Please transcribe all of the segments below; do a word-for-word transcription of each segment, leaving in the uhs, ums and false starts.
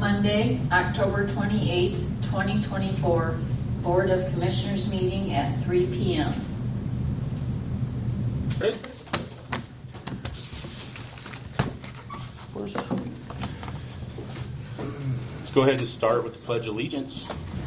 Monday, October twenty-eighth, twenty twenty-four, Board of Commissioners meeting at three p m Good. Let's go ahead and start with the Pledge of Allegiance.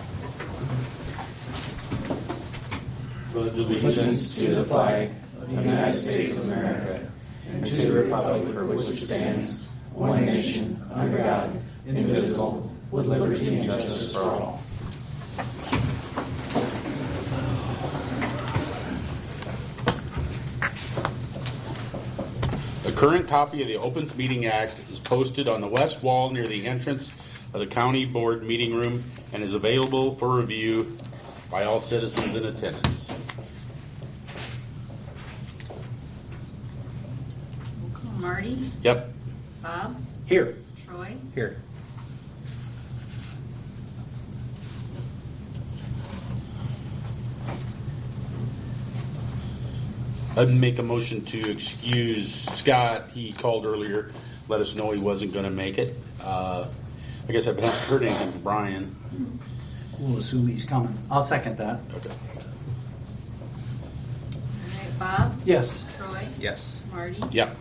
Pledge allegiance to the flag of the United States of America and to the republic for which it stands, one nation, under God, indivisible, with liberty and justice for all. A current copy of the Opens Meeting Act is posted on the west wall near the entrance of the County Board meeting room and is available for review by all citizens in attendance. Marty? Yep. Bob? Here. Troy? Here. I'd make a motion to excuse Scott. He called earlier, let us know he wasn't going to make it. Uh, I guess I haven't heard anything from Brian. We'll assume he's coming. I'll second that. Okay. All right, Bob? Yes. Troy? Yes. Marty? Yep.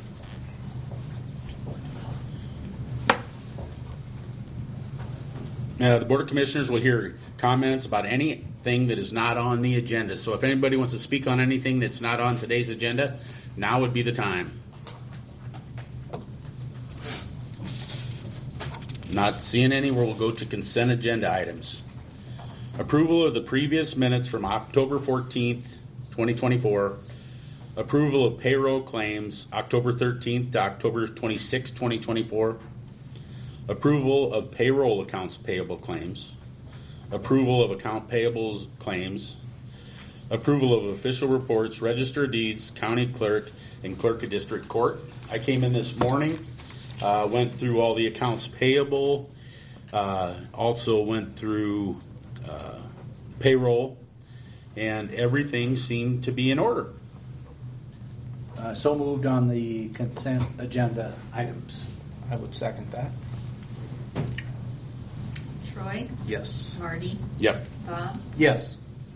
Now, the Board of Commissioners will hear comments about anything that is not on the agenda. So if anybody wants to speak on anything that's not on today's agenda, now would be the time. Not seeing any, we'll go to consent agenda items. Approval of the previous minutes from October fourteenth, twenty twenty-four. Approval of payroll claims October thirteenth to October twenty-sixth, twenty twenty-four. Approval of payroll accounts payable claims. Approval of account payables claims. Approval of official reports, register of deeds, county clerk, and clerk of district court. I came in this morning, uh, went through all the accounts payable, uh, also went through uh, payroll, and everything seemed to be in order. Uh, so moved on the consent agenda items. I would second that. Troy? Yes. Marty? Yep. Bob? Yes.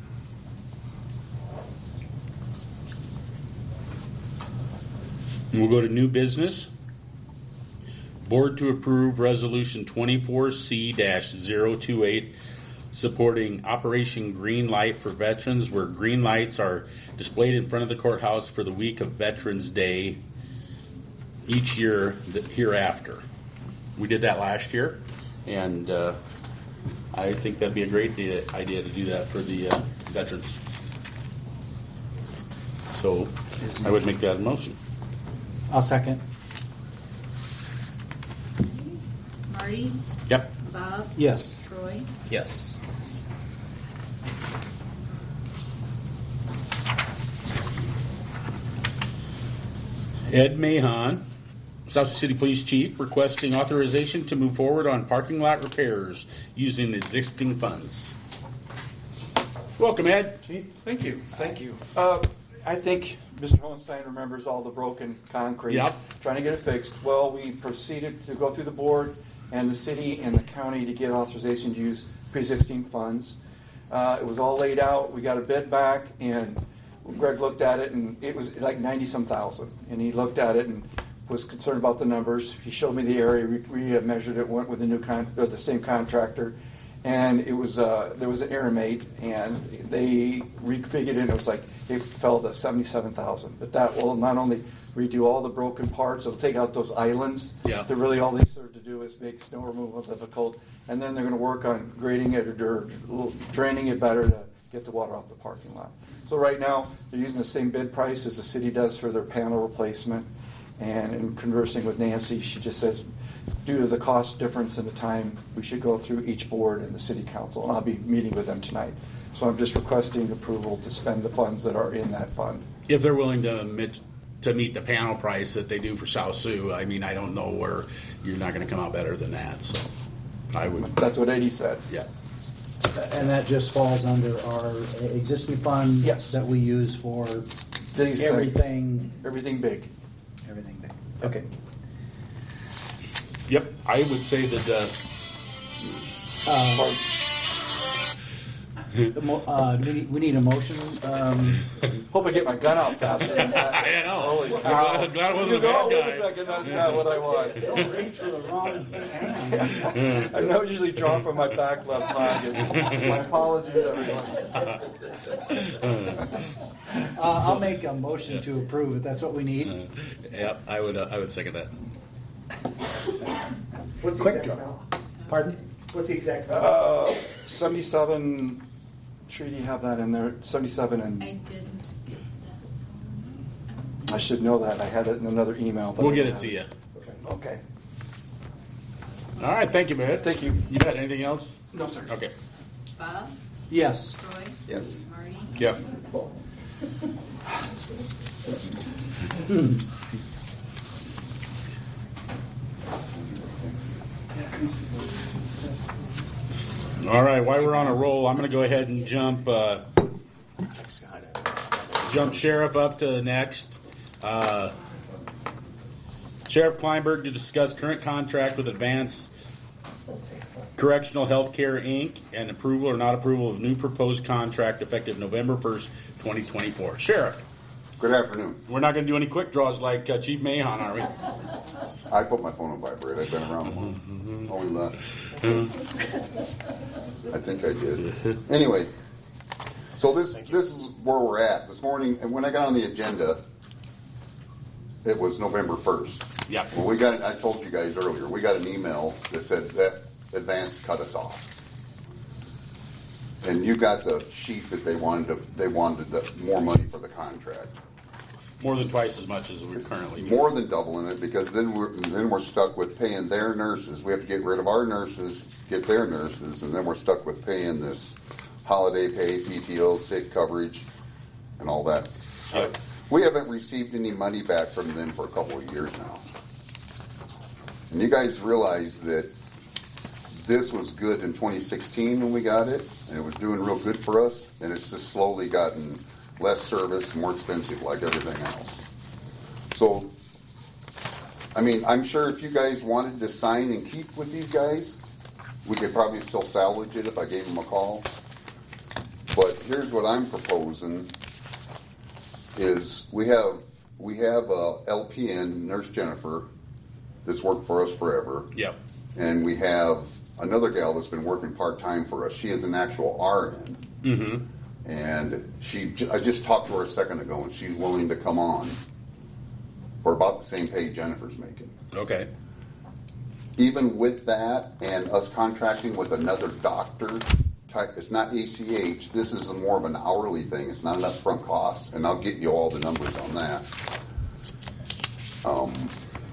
We'll go to new business. Board to approve resolution twenty-four C zero two eight supporting Operation Green Light for veterans, where green lights are displayed in front of the courthouse for the week of Veterans Day each year hereafter. We did that last year, and uh, I think that'd be a great idea to do that for the uh, veterans. So I would make that a motion. I'll second. Marty? Yep. Bob? Yes. Troy? Yes. Ed Mahon, South City Police Chief, requesting authorization to move forward on parking lot repairs using existing funds. Welcome, Ed. Chief, thank you. Thank you. Uh, I think Mister Hohenstein remembers all the broken concrete. Yep. Trying to get it fixed. Well, we proceeded to go through the board and the city and the county to get authorization to use pre-existing funds. Uh, it was all laid out. We got a bid back, and Greg looked at it, and it was like ninety-some thousand. And he looked at it and was concerned about the numbers. He showed me the area. We, we measured it, went with the new con- or the same contractor, and it was uh, there was an aeromate, and they refigured it. And it was like it fell to seventy-seven thousand. But that will not only redo all the broken parts, it'll take out those islands. Yeah. That really all they serve to do is make snow removal difficult, and then they're going to work on grading it or draining it better to get the water off the parking lot. So right now they're using the same bid price as the city does for their panel replacement. And in conversing with Nancy, she just says, due to the cost difference in the time, we should go through each board and the city council. And I'll be meeting with them tonight. So I'm just requesting approval to spend the funds that are in that fund. If they're willing to admit, to meet the panel price that they do for South Sioux, I mean, I don't know where you're not going to come out better than that. So I would. That's what Eddie said. Yeah. And that just falls under our existing fund Yes. that we use for These everything. things, everything big. Everything big. Okay. Yep, I would say that, uh, Uh, the mo- uh, we need- we need a motion. um, Hope I get my gun out faster than that. I know. Holy I'm cow. glad- glad it wasn't You a go, bad wait guy. a second, that's not what I want. Don't reach for the wrong hand. I don't usually draw from my back left pocket. My apologies, everyone. Uh, I'll make a motion to approve if that's what we need. Uh, Yep, I would, uh, I would second that. What's the Quick exact draw. amount? Pardon? What's the exact amount? Uh, seventy-seven, Treaty, have that in there, seventy-seven, I and didn't get that. I should know that, I had it in another email. but We'll I get don't it have to you. Okay. All right, thank you, Matt. Thank you. You got anything else? No, sir. Okay. Bob? Yes. Troy? Yes. Marty? Yep. All right, while we're on a roll, I'm going to go ahead and jump, uh, jump Sheriff up to next. Uh, Sheriff Kleinberg to discuss current contract with Advance Correctional Healthcare, Incorporated, and approval or not approval of new proposed contract effective November first, twenty twenty-four. Sheriff, Good afternoon. we're not going to do any quick draws like uh, Chief Mahon, are we? I put my phone on vibrate. I've been around long. Oh, we left. I think I did. Anyway, so this this is where we're at this morning. And when I got on the agenda, it was November first. Yeah. Well, we got. I told you guys earlier. We got an email that said that Advance cut us off. And you got the sheet that they wanted to. They wanted the, more money for the contract. More than twice as much as we're currently. More than doubling it, because then we're, then we're stuck with paying their nurses. We have to get rid of our nurses, get their nurses, and then we're stuck with paying this holiday pay, P T O, sick coverage, and all that. Yep. We haven't received any money back from them for a couple of years now. And you guys realize that this was good in twenty sixteen when we got it, and it was doing real good for us, and it's just slowly gotten less service, more expensive like everything else. So, I mean, I'm sure if you guys wanted to sign and keep with these guys, we could probably still salvage it if I gave them a call. But here's what I'm proposing is we have we have a L P N, Nurse Jennifer, that's worked for us forever. Yep. And we have another gal that's been working part-time for us. She is an actual R N. Mm-hmm. And she, I just talked to her a second ago, and she's willing to come on for about the same pay Jennifer's making. Okay. Even with that and us contracting with another doctor, type, it's not A C H, this is a more of an hourly thing. It's not an upfront cost, and I'll get you all the numbers on that. Um,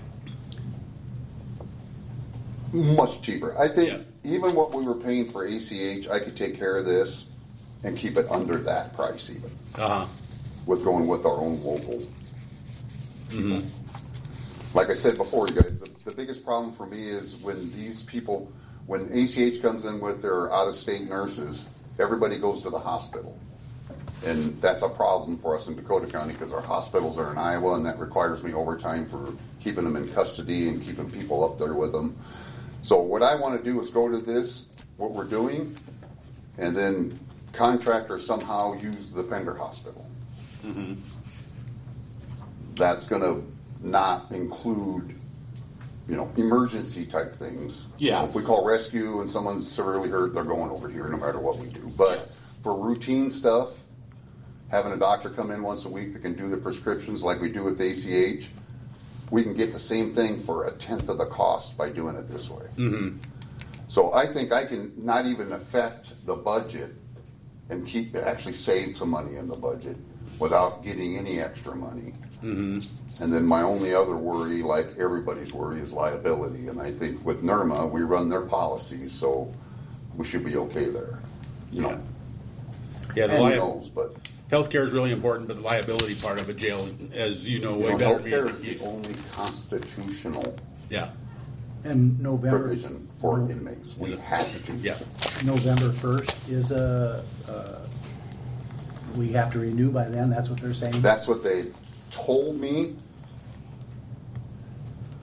much cheaper. I think Yeah. even what we were paying for A C H, I could take care of this and keep it under that price even, Uh-huh. with going with our own local. Mm-hmm. Like I said before, you guys, the, the biggest problem for me is when these people, when A C H comes in with their out-of-state nurses, everybody goes to the hospital. And that's a problem for us in Dakota County because our hospitals are in Iowa, and that requires me overtime for keeping them in custody and keeping people up there with them. So what I want to do is go to this, what we're doing, and then contract or somehow use the Pender Hospital. Mm-hmm. That's going to not include, you know, emergency type things. Yeah. You know, if we call rescue and someone's severely hurt, they're going over here no matter what we do. But for routine stuff, having a doctor come in once a week that can do the prescriptions like we do with A C H, we can get the same thing for a tenth of the cost by doing it this way. Mm-hmm. So I think I can not even affect the budget and keep, actually save some money in the budget without getting any extra money. Mm-hmm. And then my only other worry, like everybody's worry, is liability. And I think with N R M A, we run their policies, so we should be okay there. You know, Yeah, the who li- knows, but healthcare is really important, but the liability part of a jail, as you know, you way know, better. healthcare is the only constitutional Yeah. And November, provision for inmates. We have to. Yeah. November first is a, uh, we have to renew by then, that's what they're saying? That's what they told me.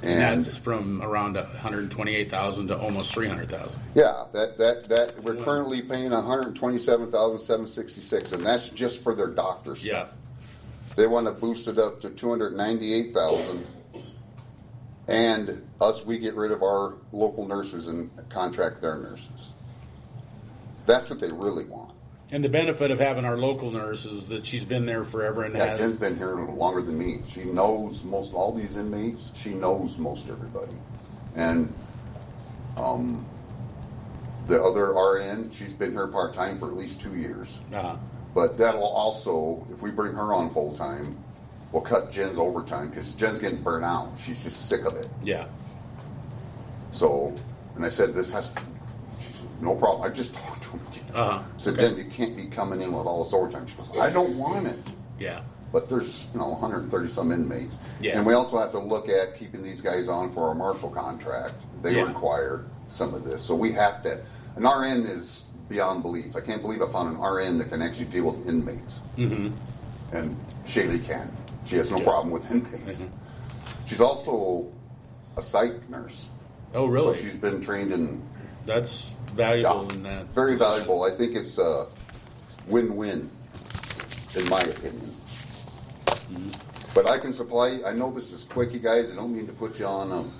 And that's from around one hundred twenty-eight thousand to almost three hundred thousand. Yeah, that, that, that, we're currently paying one hundred twenty-seven thousand seven hundred sixty-six, and that's just for their doctor stuff. Yeah. They want to boost it up to two hundred ninety-eight thousand, and us, we get rid of our local nurses and contract their nurses. That's what they really want. And the benefit of having our local nurse is that she's been there forever and Yeah, has. Jen's been here longer than me. She knows most all these inmates. She knows most everybody. And um, the other R N, she's been here part-time for at least two years. Uh-huh. But that'll also, if we bring her on full-time, we'll cut Jen's overtime because Jen's getting burnt out. She's just sick of it. Yeah. So, and I said, this has to, she said, no problem. I just talked to him. Uh-huh. I said, Okay. Jen, you can't be coming in with all this overtime. She goes, I don't want it. Yeah. But there's, you know, one hundred thirty some inmates. Yeah. And we also have to look at keeping these guys on for our marshal contract. They Yeah. require some of this. So we have to, an R N is beyond belief. I can't believe I found an R N that can actually deal with inmates. Mm-hmm. And Shaylee can. She has no Yeah. problem with inmates. Mm-hmm. She's also a psych nurse. Oh, really? So she's been trained in, That's valuable Yeah. in that. very valuable. I think it's a win-win, in my opinion. Mhm. But I can supply, I know this is quick, you guys, I don't mean to put you on, um,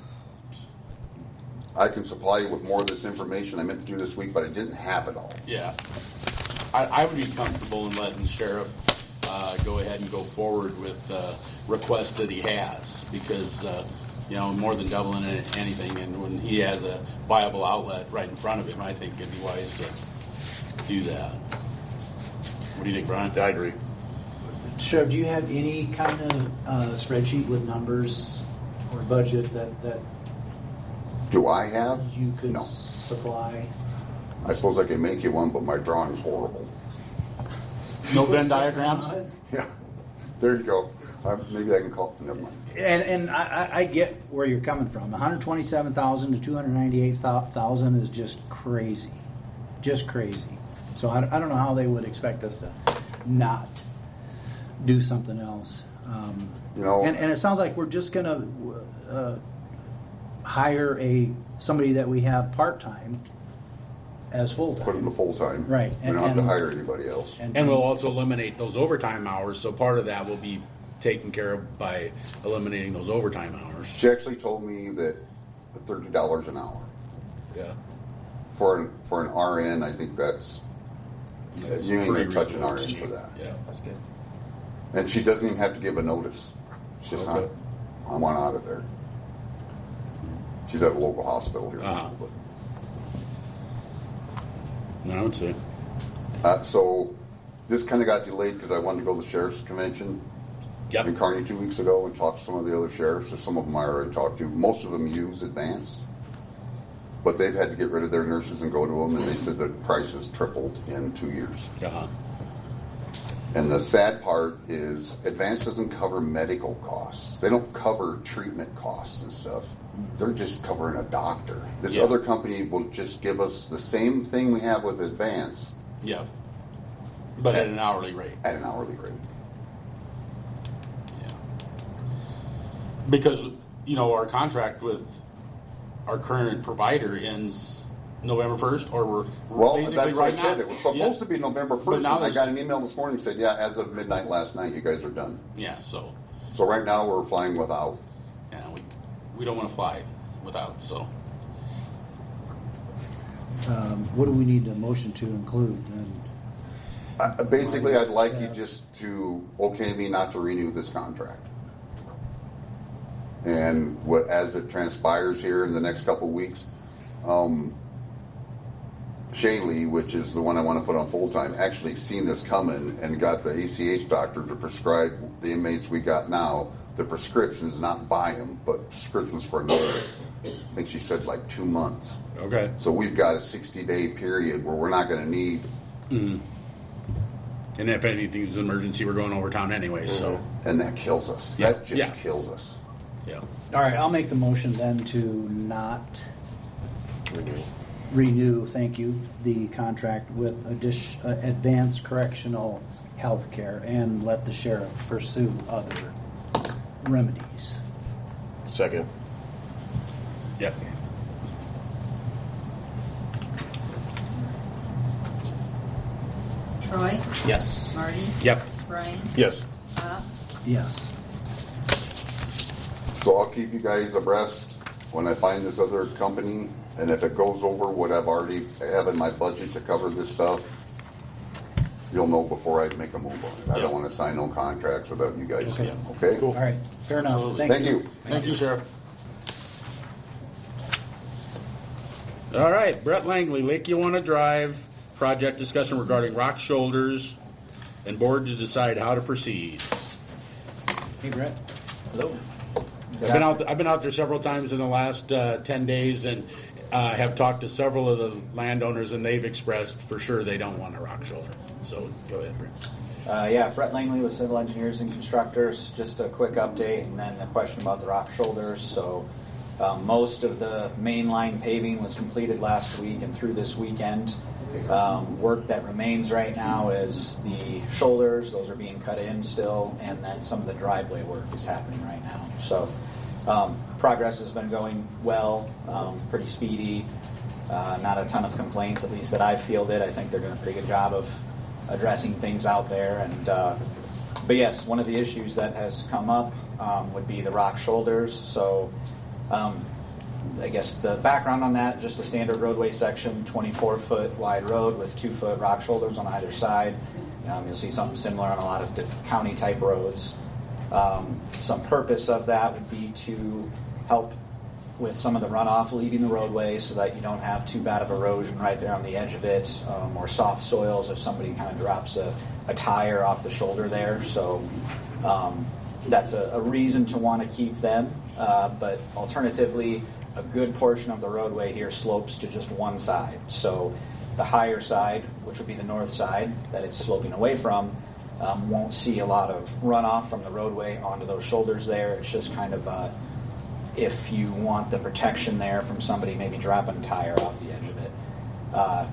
I can supply you with more of this information I meant to do this week, but I didn't have it all. Yeah. I, I would be comfortable in letting the sheriff uh, go ahead and go forward with uh, requests that he has because, uh, you know, more than doubling it- anything, and when he has a viable outlet right in front of him, I think it'd be wise to do that. What do you think, Brian? I agree. Sheriff, do you have any kind of uh, spreadsheet with numbers or budget that, that Do I have? you could No. supply? I suppose I can make you one, but my drawing's horrible. No Venn diagrams? Yeah, there you go. Uh, maybe I can call, never mind. And, and I, I- I get where you're coming from. one hundred twenty-seven thousand to two hundred ninety-eight thousand is just crazy, just crazy. So I, I don't know how they would expect us to not do something else. Um, You know- and, and it sounds like we're just gonna uh, hire a somebody that we have part time as full time. Put them to full-time. Right, We and- don't have to and- hire anybody else. And we'll also eliminate those overtime hours, so part of that will be taken care of by eliminating those overtime hours. She actually told me that thirty dollars an hour. Yeah. For an, for an R N, I think that's, That's you ain't pretty gonna touch an R reasonable. N for that. Yeah. That's good. And she doesn't even have to give a notice. She's just not, Okay. I want out of there. She's at a local hospital here. Uh-huh. No, I would say. Uh, so, this kinda got delayed because I wanted to go to the sheriff's convention Yep. in Kearney two weeks ago and talk to some of the other sheriffs, or some of them I already talked to. Most of them use Advance, but they've had to get rid of their nurses and go to them, and they said the price has tripled in two years. Uh-huh. And the sad part is Advance doesn't cover medical costs. They don't cover treatment costs and stuff. They're just covering a doctor. This Yeah. other company will just give us the same thing we have with Advance Yeah. But at an hourly rate. at an hourly rate. Yeah. Because, you know, our contract with our current provider ends November first, or we're we're Well, basically that's what I right now. said. It was supposed Yeah. to be November But first, now and I there's- got an email this morning that said, yeah, as of midnight last night, you guys are done. Yeah, so, So right now, we're flying without. yeah, we, we don't want to fly without, so. Um, what do we need a motion to include? And Uh, Basically, I'd like you just to okay me not to renew this contract. And what, as it transpires here in the next couple of weeks, um, Shaylee, which is the one I want to put on full-time, actually seen this coming and got the A C H doctor to prescribe the inmates we got now, the prescriptions, not buy them, but prescriptions for another, I think she said like two months. Okay. So we've got a sixty-day period where we're not going to need. Mm-hmm. And if anything's an emergency, we're going over town anyway, so, And that kills us. Yeah, That just yeah. kills us. yeah. all right, I'll make the motion then to not renew, thank you, the contract with addition, uh, Advanced Correctional Health Care and let the sheriff pursue other remedies. Second. Yep. Troy, Yes. Marty, Yep. Brian, Yes. Bob, Yes. So I'll keep you guys abreast when I find this other company, and if it goes over what I've already have in my budget to cover this stuff, you'll know before I make a move on it. I Yeah. don't want to sign no contracts without you guys. Okay. Okay? Cool. All right, fair enough. Thank you. Thank you, Sheriff. All right, Brett Langley, Lake Ewanna Drive, project discussion regarding rock shoulders and board to decide how to proceed. Hey, Brett. Hello. I've been out, I've been out there several times in the last uh, ten days and uh, have talked to several of the landowners, and they've expressed for sure they don't want a rock shoulder. So go ahead, Brett. Uh, yeah, Brett Langley with Civil Engineers and Constructors. Just a quick update, and then the question about the rock shoulders. So um, most of the mainline paving was completed last week and through this weekend. Um, work that remains right now is the shoulders. Those are being cut in still, and then some of the driveway work is happening right now. So um, progress has been going well, um, pretty speedy. Uh, not a ton of complaints, at least that I've fielded. I think they're doing a pretty good job of addressing things out there. And uh, but yes, one of the issues that has come up um, would be the rock shoulders. So um, I guess the background on that, just a standard roadway section, twenty-four foot wide road with two foot rock shoulders on either side. Um, you'll see something similar on a lot of county type roads. Um, some purpose of that would be to help with some of the runoff leaving the roadway so that you don't have too bad of erosion right there on the edge of it, um, or soft soils if somebody kind of drops a, a tire off the shoulder there. So um, that's a, a reason to want to keep them. Uh, but alternatively, a good portion of the roadway here slopes to just one side. So the higher side, which would be the north side that it's sloping away from, um, won't see a lot of runoff from the roadway onto those shoulders there. It's just kind of uh, if you want the protection there from somebody maybe dropping a tire off the edge of it. Uh,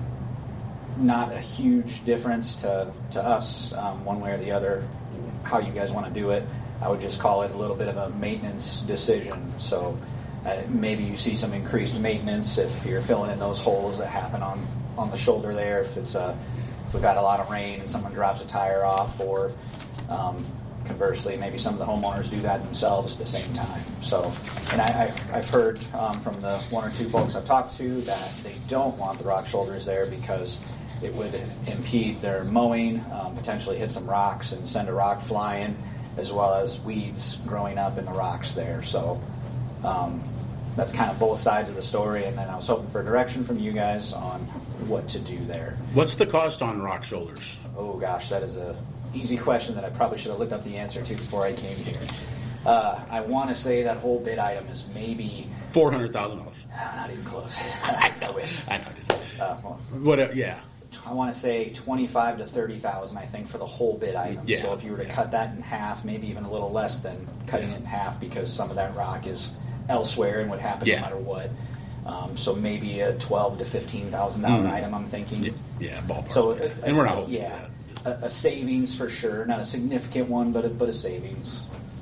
not a huge difference to, to us, um, one way or the other, how you guys want to do it. I would just call it a little bit of a maintenance decision. So uh, maybe you see some increased maintenance if you're filling in those holes that happen on, on the shoulder there, if it's a, if we've got a lot of rain and someone drops a tire off, or um, conversely, maybe some of the homeowners do that themselves at the same time. So, and I, I, I've heard um, from the one or two folks I've talked to that they don't want the rock shoulders there because it would impede their mowing, um, potentially hit some rocks and send a rock flying, as well as weeds growing up in the rocks there. So um, that's kind of both sides of the story, and then I was hoping for direction from you guys on what to do there. What's the cost on rock shoulders? Oh gosh, that is a easy question that I probably should have looked up the answer to before I came here. Uh, I want to say that whole bid item is maybe Four hundred thousand dollars. uh, not even close. I wish. I know. Uh, well, What? uh, Yeah. I want to say twenty-five to thirty thousand. I think for the whole bid item. Yeah, So if you were to yeah. cut that in half, maybe even a little less than cutting it in half, because some of that rock is elsewhere and would happen Yeah. no matter what. Um, so maybe a twelve to fifteen thousand dollar Mhm. item. I'm thinking. Yeah, yeah, ballpark. So, yeah. uh, and we're not hoping yeah, for that. a, a savings for sure, not a significant one, but a, but a savings.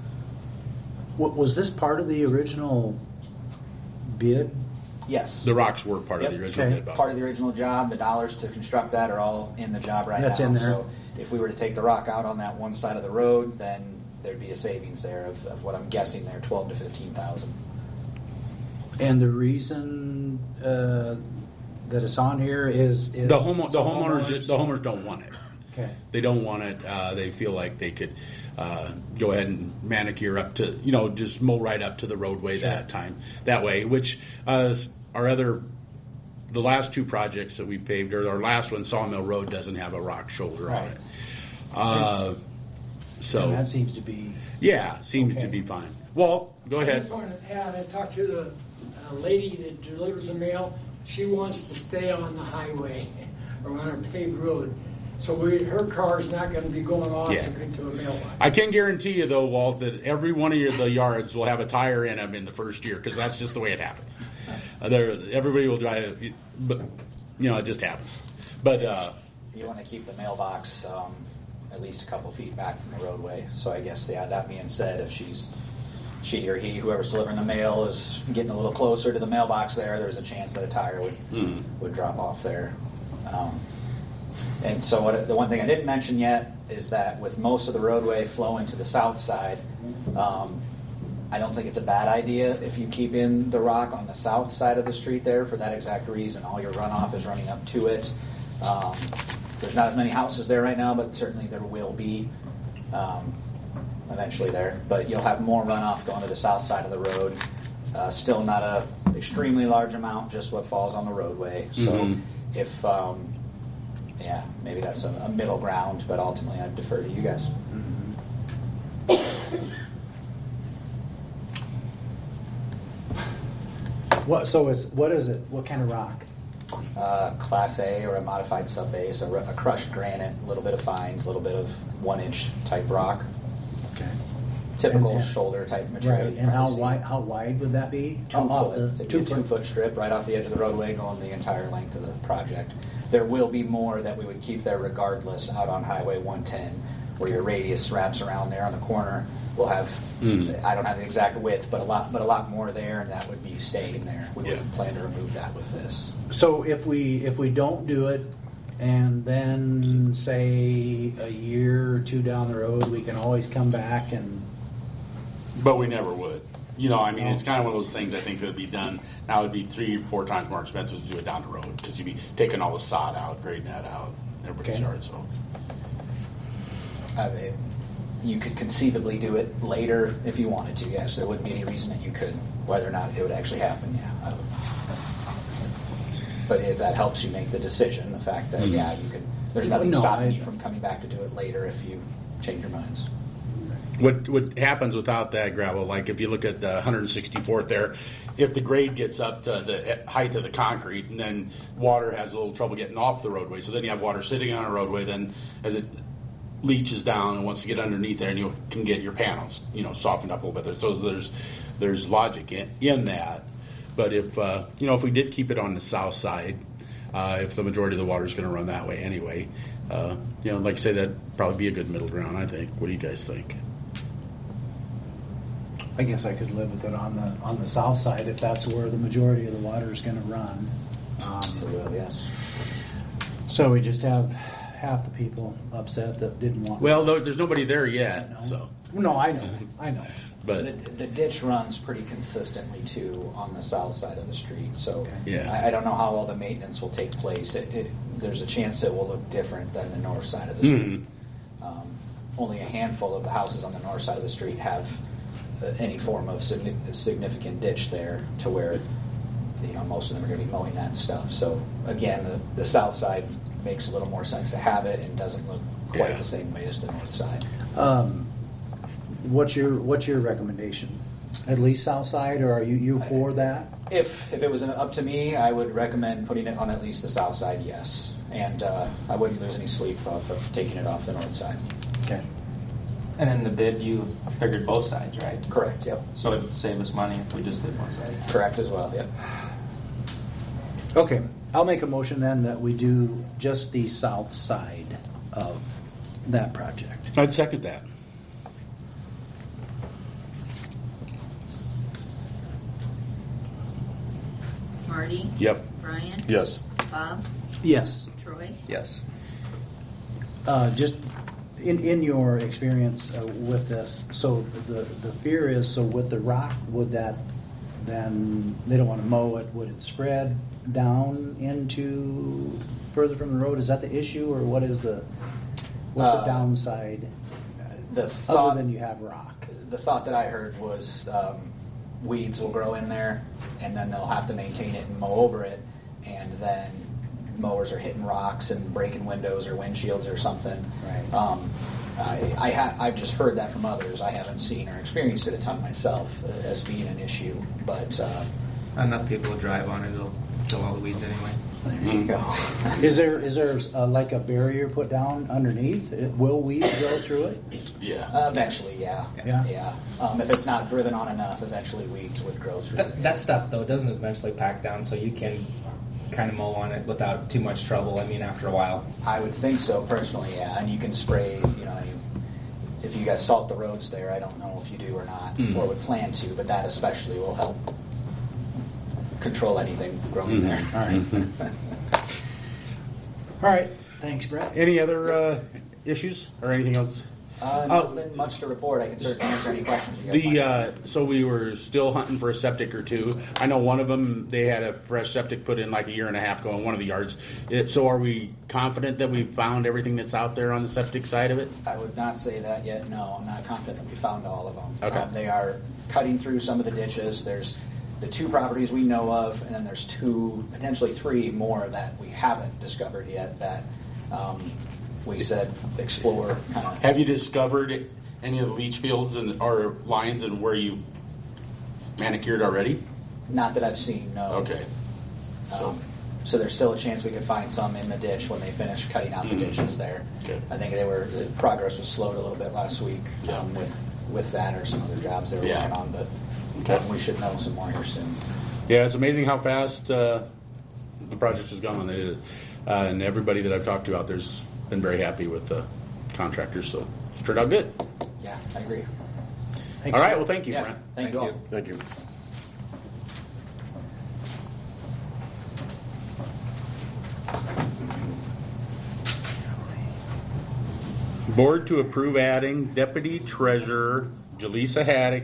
Wa- Was this part of the original bid? Yes. The rocks were part of the Yep. original Okay. bid. Bob. Part of the original job. The dollars to construct that are all in the job right That's now. in there. So if we were to take the rock out on that one side of the road, then there'd be a savings there of, of what I'm guessing there, twelve to fifteen thousand. And the reason uh, that it's on here is, is The home, the some homeowners, the homeowners don't want it. Okay. They don't want it. Uh, they feel like they could uh, go ahead and manicure up to, you know, just mow right up to the roadway Sure. that time, that way. Which uh, our other, the last two projects that we paved, or our last one, Sawmill Road, doesn't have a rock shoulder on Right. it. Uh, And so that seems to be, yeah, seems Okay. to be fine. Walt, go I ahead. just wanted to add, I talked to the uh, lady that delivers the mail. She wants to stay on the highway or on a paved road. So we, her car's not going to be going off Yeah. to, to a mailbox. I can guarantee you, though, Walt, that every one of your, the yards will have a tire in them in the first year, because that's just the way it happens. Uh, there, everybody will drive, but you know, it just happens. But uh, You want to keep the mailbox um, at least a couple feet back from the roadway. So I guess, yeah, that being said, if she's she or he, whoever's delivering the mail, is getting a little closer to the mailbox there, there's a chance that a tire would Mm. would drop off there. Um, and so what, the one thing I didn't mention yet is that with most of the roadway flowing to the south side, um, I don't think it's a bad idea if you keep in the rock on the south side of the street there for that exact reason. All your runoff is running up to it. Um, there's not as many houses there right now, but certainly there will be um, eventually there. But you'll have more runoff going to the south side of the road. Uh, still not a extremely large amount, just what falls on the roadway. So Mhm. if, um, yeah, maybe that's a, a middle ground, but ultimately I'd defer to you guys. What, so it's, what is it? What kind of rock? Uh, Class A or a modified sub-base, a, a crushed granite, a little bit of fines, a little bit of one-inch type rock. Okay. Typical And- and- shoulder type material. Right, you'd and how probably see. wide, how wide would that be? Two Off foot. the- It'd be a two-foot strip right off the edge of the roadway going the entire length of the project. There will be more that we would keep there regardless out on Highway one ten, where your radius wraps around there on the corner. We'll have, Mm. I don't have the exact width, but a lot, but a lot more there, and that would be staying there. We Yeah. wouldn't plan to remove that with this. So if we, if we don't do it, and then say a year or two down the road, we can always come back and, But we never would. You know, I mean, it's kind of one of those things I think that would be done. Now it'd be three, four times more expensive to do it down the road because you'd be taking all the sod out, grading that out, everybody's Okay. yard. So I mean, you could conceivably do it later if you wanted to, yes. There wouldn't be any reason that you couldn't. Whether or not it would actually happen, yeah. I would. But if that helps you make the decision, the fact that, Mhm. yeah, you could, there's nothing No, stopping I- you from coming back to do it later if you change your minds. what what happens without that gravel? Like if you look at the one hundred sixty-fourth there, if the grade gets up to the height of the concrete, and then water has a little trouble getting off the roadway, so then you have water sitting on a roadway. Then as it leaches down and wants to get underneath there, and you can get your panels, you know, softened up a little bit. So there's there's logic in, in that. But if uh, you know, if we did keep it on the south side, uh, if the majority of the water is going to run that way anyway, uh, you know, like I say, that'd probably be a good middle ground. I think. What do you guys think? I guess I could live with it on the, on the south side if that's where the majority of the water is gonna run. So, Um, well, yes. So we just have half the people upset that didn't want. Well, though, there's nobody there yet, No. so. No, I know, I know. But The, the ditch runs pretty consistently too on the south side of the street, so Okay. Yeah. I, I don't know how all the maintenance will take place. It, it, there's a chance it will look different than the north side of the street. Mhm. Um, only a handful of the houses on the north side of the street have uh, any form of signi- significant ditch there to where, you know, most of them are going to be mowing that stuff. So again, the, the south side makes a little more sense to have it and doesn't look quite Yeah. the same way as the north side. Um, what's your, what's your recommendation? At least south side, or are you, you for that? If if it was up to me, I would recommend putting it on at least the south side, yes. And uh, I wouldn't lose any sleep off of taking it off the north side. Okay. And in the bid, you figured both sides, right? Correct, yep. So it'd save us money if we just did one side. Correct as well, yep. Okay, I'll make a motion then that we do just the south side of that project. I'd second that. Marty? Yep. Brian? Yes. Bob? Yes. Troy? Yes. Uh, just in, in your experience uh, with this, so the, the fear is, so with the rock, would that then, they don't want to mow it, would it spread down into further from the road? Is that the issue, or what is the, what's the Uh, downside, The thought, other than you have rock? the thought that I heard was um, weeds will grow in there, and then they'll have to maintain it and mow over it, and then mowers are hitting rocks and breaking windows or windshields or something. Right. Um, I, I ha- I've just heard that from others. I haven't seen or experienced it a ton myself uh, as being an issue, but uh, Enough people will drive on it, it'll kill all the weeds anyway. there you go. Is there, is there uh, like a barrier put down underneath? It- Will weeds go through it? Yeah. Uh, eventually, yeah. Yeah? Yeah. Um, if it's not driven on enough, eventually weeds would grow through. That, that stuff, though, doesn't eventually pack down, so you can kind of mow on it without too much trouble. I mean, after a while. I would think so personally, yeah. And you can spray, you know, you, if if you guys salt the roads there, I don't know if you do or not, Mm. or would plan to, but that especially will help control anything growing there. All right. All right, thanks, Brett. Any other uh, issues or anything else? Uh, Oh. nothing much to report. I can certainly answer any questions you guys The might uh, have. so we were still hunting for a septic or two. I know one of them, they had a fresh septic put in like a year and a half ago in one of the yards. It, so are we confident that we've found everything that's out there on the septic side of it? I would not say that yet, no. I'm not confident that we found all of them. Okay. Um, They are cutting through some of the ditches. There's the two properties we know of, and then there's two, potentially three more that we haven't discovered yet that um, we said explore kind of. Have you discovered any of the leach fields and or lines and where you manicured already? Not that I've seen, no. Okay. Um, So there's still a chance we could find some in the ditch when they finish cutting out the Mhm. ditches there. Okay. I think they were, the progress was slowed a little bit last week Yeah. um, with, with that or some other jobs they were Yeah. working on, but Okay. we should know some more here soon. Yeah, it's amazing how fast uh, the project has gone. It is, uh, and everybody that I've talked to out there's been very happy with the contractors, so it's turned out good. Yeah, I agree. Thanks. All right, well, thank you, Yeah, Brent. thank you all. Thank you. Board to approve adding Deputy Treasurer Jaleesa Haddock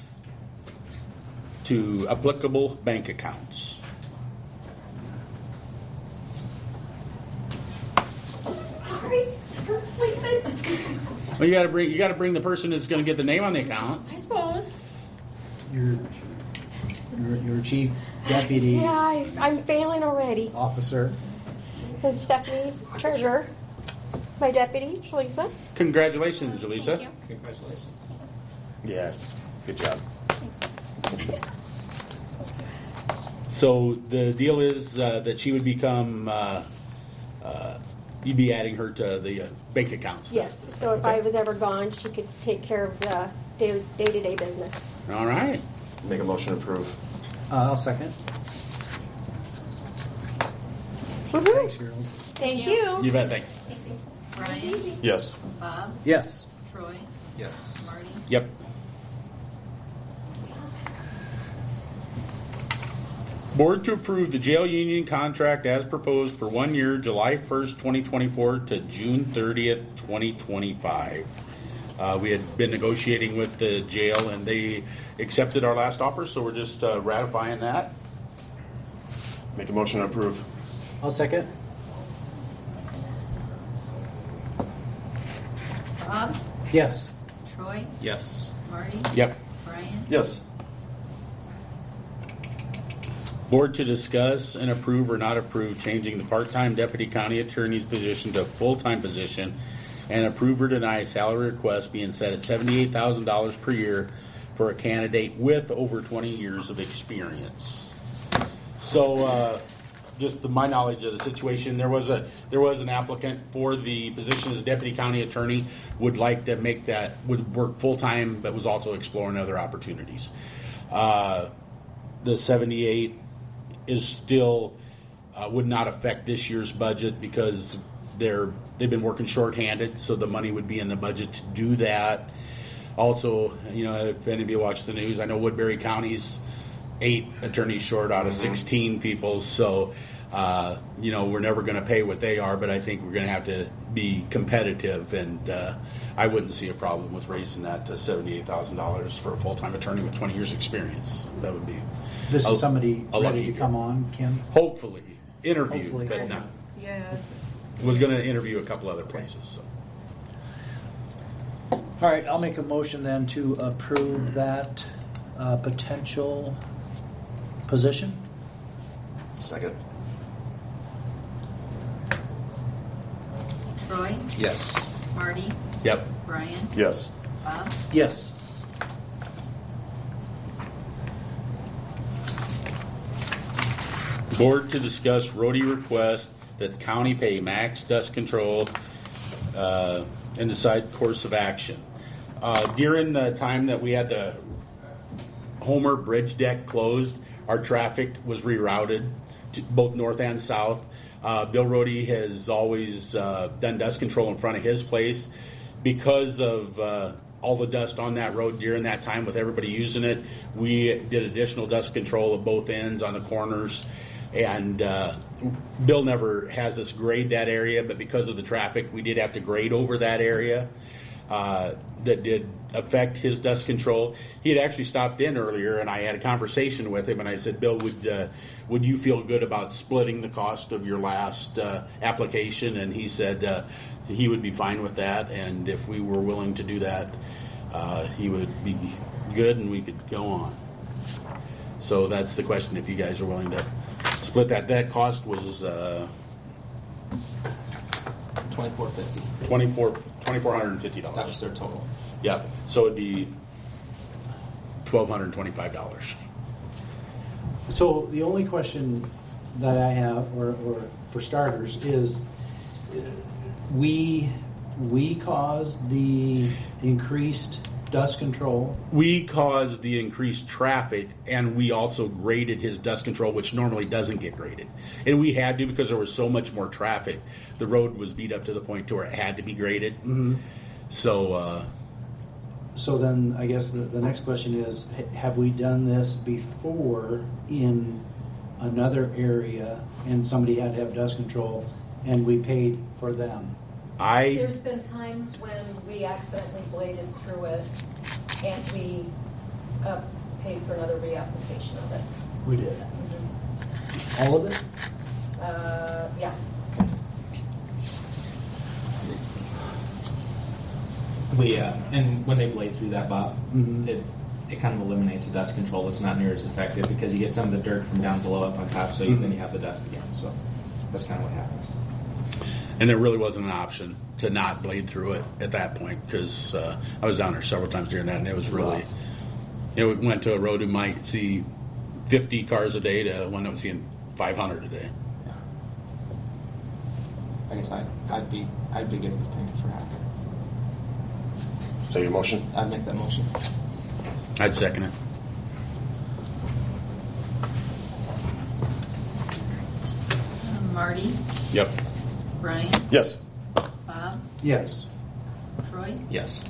to applicable bank accounts. Sorry, I'm sleeping. Well, you gotta bring, you gotta bring the person that's gonna get the name on the account. I suppose. Your, your, your chief deputy Yeah, I, I'm failing already. officer. And Stephanie Treasurer, my deputy, Lisa. Congratulations, Jaleesa. Congratulations. Yeah, good job. So the deal is uh, that she would become, uh, uh, you'd be adding her to the uh, bank accounts. then. Yes, so if I was ever gone, she could take care of the day- day-to-day business. All right. Make a motion to approve. Uh, I'll second. Woohoo. Thanks, girls. Thank you. You bet, thanks. Brian, Yes. Bob, Yes. Troy, Yes. Marty. Yep. Board to approve the jail union contract as proposed for one year, July first, twenty twenty-four to June thirtieth, twenty twenty-five. Uh, we had been negotiating with the jail and they accepted our last offer, so we're just uh, ratifying that. Make a motion to approve. I'll second. Bob, Yes. Troy, Yes. Marty, Yep. Brian. Yes. Board to discuss and approve or not approve changing the part-time deputy county attorney's position to a full-time position and approve or deny salary request being set at seventy-eight thousand dollars per year for a candidate with over twenty years of experience. So, uh, just to my knowledge of the situation, there was a, there was an applicant for the position as deputy county attorney, would like to make that, would work full-time, but was also exploring other opportunities. Uh, the seventy-eight is still, uh, would not affect this year's budget because they're, they've been working shorthanded, so the money would be in the budget to do that. Also, you know, if any of you watch the news, I know Woodbury County's eight attorneys short out of sixteen people, so, uh, you know, we're never going to pay what they are, but I think we're going to have to be competitive, and uh, I wouldn't see a problem with raising that to seventy-eight thousand dollars for a full-time attorney with twenty years experience. That would be This a- is somebody a lucky ready to come on, Kim? hopefully interviewed, Hopefully. but not. Yes. Was going to interview a couple other places. So. All right, I'll make a motion then to approve that uh, potential position. Second. Troy, Yes. Marty, Yep. Brian, Yes. Bob. Yes. Board to discuss roadie request that the county pay max dust control uh, and decide course of action. Uh, during the time that we had the Homer Bridge deck closed, our traffic was rerouted to both north and south. Uh, Bill Rohde has always uh, done dust control in front of his place. Because of uh, all the dust on that road during that time with everybody using it. We did additional dust control of both ends on the corners. And uh, Bill never has us grade that area, but because of the traffic, we did have to grade over that area. Uh, that did affect his dust control. He had actually stopped in earlier, and I had a conversation with him, and I said, Bill, would uh, would you feel good about splitting the cost of your last uh, application? And he said uh, he would be fine with that, and if we were willing to do that, uh, he would be good, and we could go on. So that's the question, if you guys are willing to split that. That cost was uh, twenty-four fifty. twenty-four twenty-four hundred fifty dollars. That was their total. Yep. So it'd be twelve hundred twenty-five dollars. So the only question that I have, or, or for starters, is uh, we we caused the increased dust control. We caused the increased traffic, and we also graded his dust control, which normally doesn't get graded. And we had to because there was so much more traffic. The road was beat up to the point to where it had to be graded. Mm-hmm. So, uh, so then I guess the, the next question is, ha- have we done this before in another area and somebody had to have dust control and we paid for them? I There's been times when we accidentally bladed through it and we uh, paid for another reapplication of it. We did. Mhm. All of it? Uh, yeah. We, uh, and when they blade through that, Bob, Mhm. it it kind of eliminates the dust control. It's not near as effective because you get some of the dirt from down below up on top, so you, Mhm. then you have the dust again. So that's kind of what happens. and there really wasn't an option to not blade through it at that point because uh, I was down there several times during that, and it was really. It went to a road you might see fifty cars a day to one that was seeing five hundred a day. I guess I'd, I'd be I'd be good with paying for half it. So your motion? I'd make that motion. I'd second it. Um, Marty, Yep. Brian, Yes. Bob, Yes. Troy. Yes.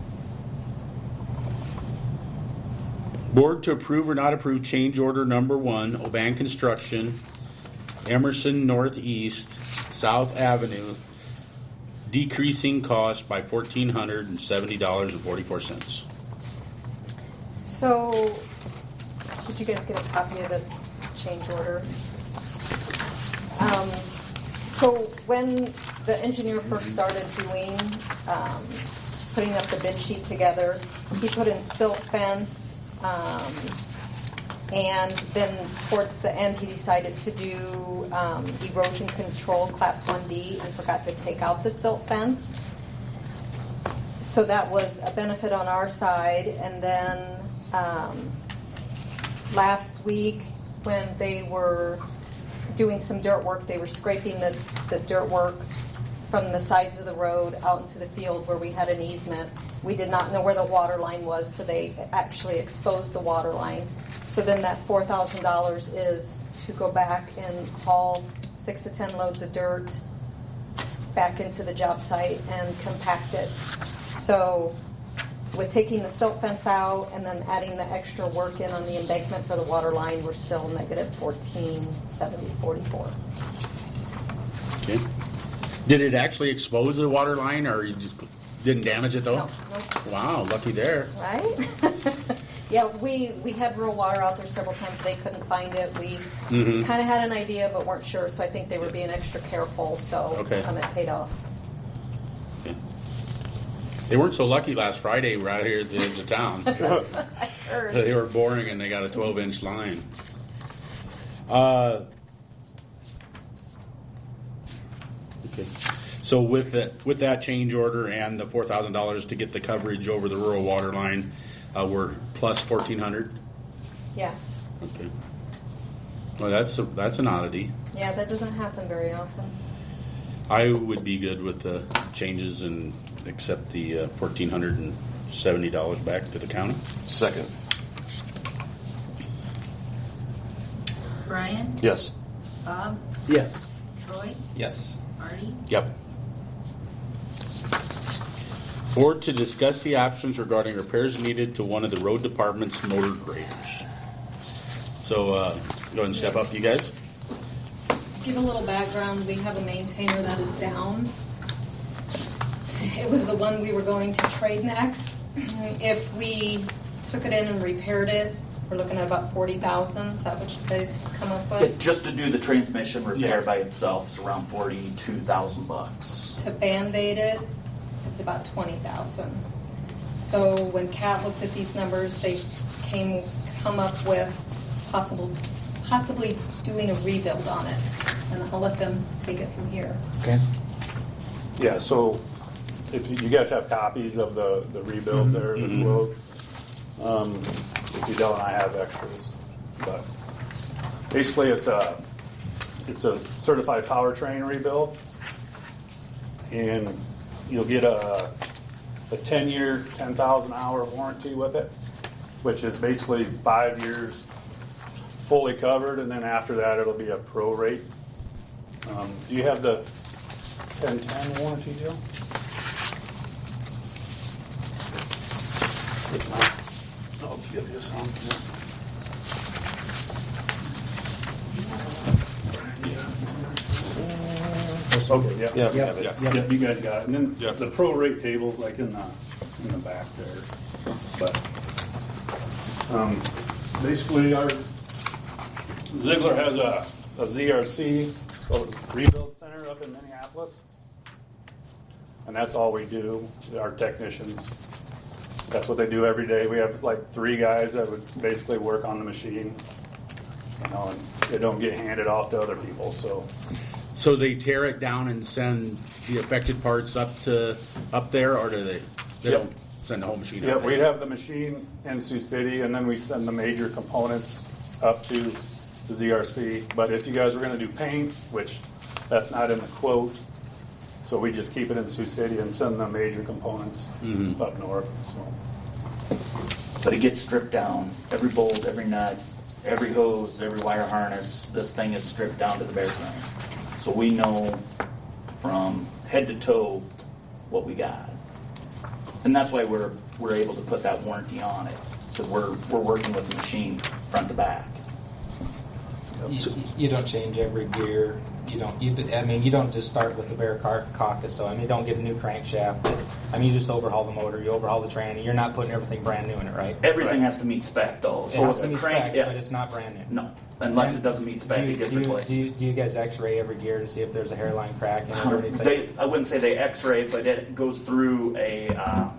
Board to approve or not approve change order number one, Oban Construction, Emerson Northeast, South Avenue, decreasing cost by fourteen hundred seventy dollars and forty-four cents. So, did you guys get a copy of the change order? Um, so when the engineer first started doing, um, putting up the bid sheet together, he put in silt fence, um, and then towards the end he decided to do um, erosion control class one D and forgot to take out the silt fence. So that was a benefit on our side. And then um, last week when they were doing some dirt work, they were scraping the, the dirt work from the sides of the road out into the field where we had an easement. We did not know where the water line was, so they actually exposed the water line. So then that four thousand dollars is to go back and haul six to ten loads of dirt back into the job site and compact it. So with taking the silt fence out and then adding the extra work in on the embankment for the water line, we're still negative fourteen seventy forty-four. Okay. Did it actually expose the water line, or you just didn't damage it though? No, no. Wow, lucky there. Right? Yeah, we, we had rural water out there several times. They couldn't find it. We Mhm. kind of had an idea but weren't sure, so I think they were being extra careful, so Okay. um, it paid off. Okay. They weren't so lucky last Friday right here at the edge of town. I heard. They were boring and they got a twelve inch line. Uh, okay. So with that, with that change order and the four thousand dollars to get the coverage over the rural water line, uh, we're plus fourteen hundred. Yeah. Okay. Well, that's a, that's an oddity. Yeah, that doesn't happen very often. I would be good with the changes and accept the uh, fourteen hundred and seventy dollars back to the county. Second. Brian, Yes. Bob, Yes. Troy, Yes. Marty. Yep. Board to discuss the options regarding repairs needed to one of the road department's motor graders. So, uh, go ahead and step up, you guys. Give a little background. We have a maintainer that is down. It was the one we were going to trade next. If we took it in and repaired it, we're looking at about forty thousand. Is that what you guys come up with? It- Just to do the transmission repair by itself is around forty-two thousand bucks. To Band-Aid it, it's about twenty thousand. So when Cat looked at these numbers, they came come up with possible, possibly doing a rebuild on it, and I'll let them take it from here. Okay. Yeah, so if you you guys have copies of the, the rebuild there, the Mhm. quote, um, if you don't, I have extras. But basically, it's a, it's a certified powertrain rebuild, and you'll get a, a ten-year, ten thousand hour warranty with it, which is basically five years fully covered, and then after that, it'll be a prorate. Um, do you have the ten ten warranty, Joe? If not, I'll give you some. Okay, yeah. Yeah, we Yeah, have it. yeah, yeah, you guys got it. And then Yeah. the prorate table's like in the, in the back there. But, um, basically our, Ziegler has a, a Z R C, it's called Rebuild Center up in Minneapolis. And that's all we do, our technicians. That's what they do every day. We have like three guys that would basically work on the machine. You know, and they don't get handed off to other people, so. So they tear it down and send the affected parts up to, up there, or do they, they Yep. don't send the whole machine Yeah, up we there? have the machine in Sioux City, and then we send the major components up to the Z R C. But if you guys were gonna do paint, which that's not in the quote, so we just keep it in Sioux City and send the major components Mhm. up north, so. But it gets stripped down, every bolt, every nut, every hose, every wire harness, this thing is stripped down to the bare frame. So we know from head to toe what we got. And that's why we're, we're able to put that warranty on it, because we're, we're working with the machine front to back. You, you don't change every gear. You don't. You, I mean, you don't just start with the bare car caucus. So I mean, you don't get a new crankshaft. I mean, you just overhaul the motor. You overhaul the tranny. You're not putting everything brand new in it, right? Everything has to meet spec though. It So has with to the meet crank, specs, yeah. but it's not brand new. No, unless it doesn't meet spec, Do you, it gets do you, replaced. Do you, do you guys X-ray every gear to see if there's a hairline crack in it or anything? They, I wouldn't say they X-ray, but it goes through a, uh,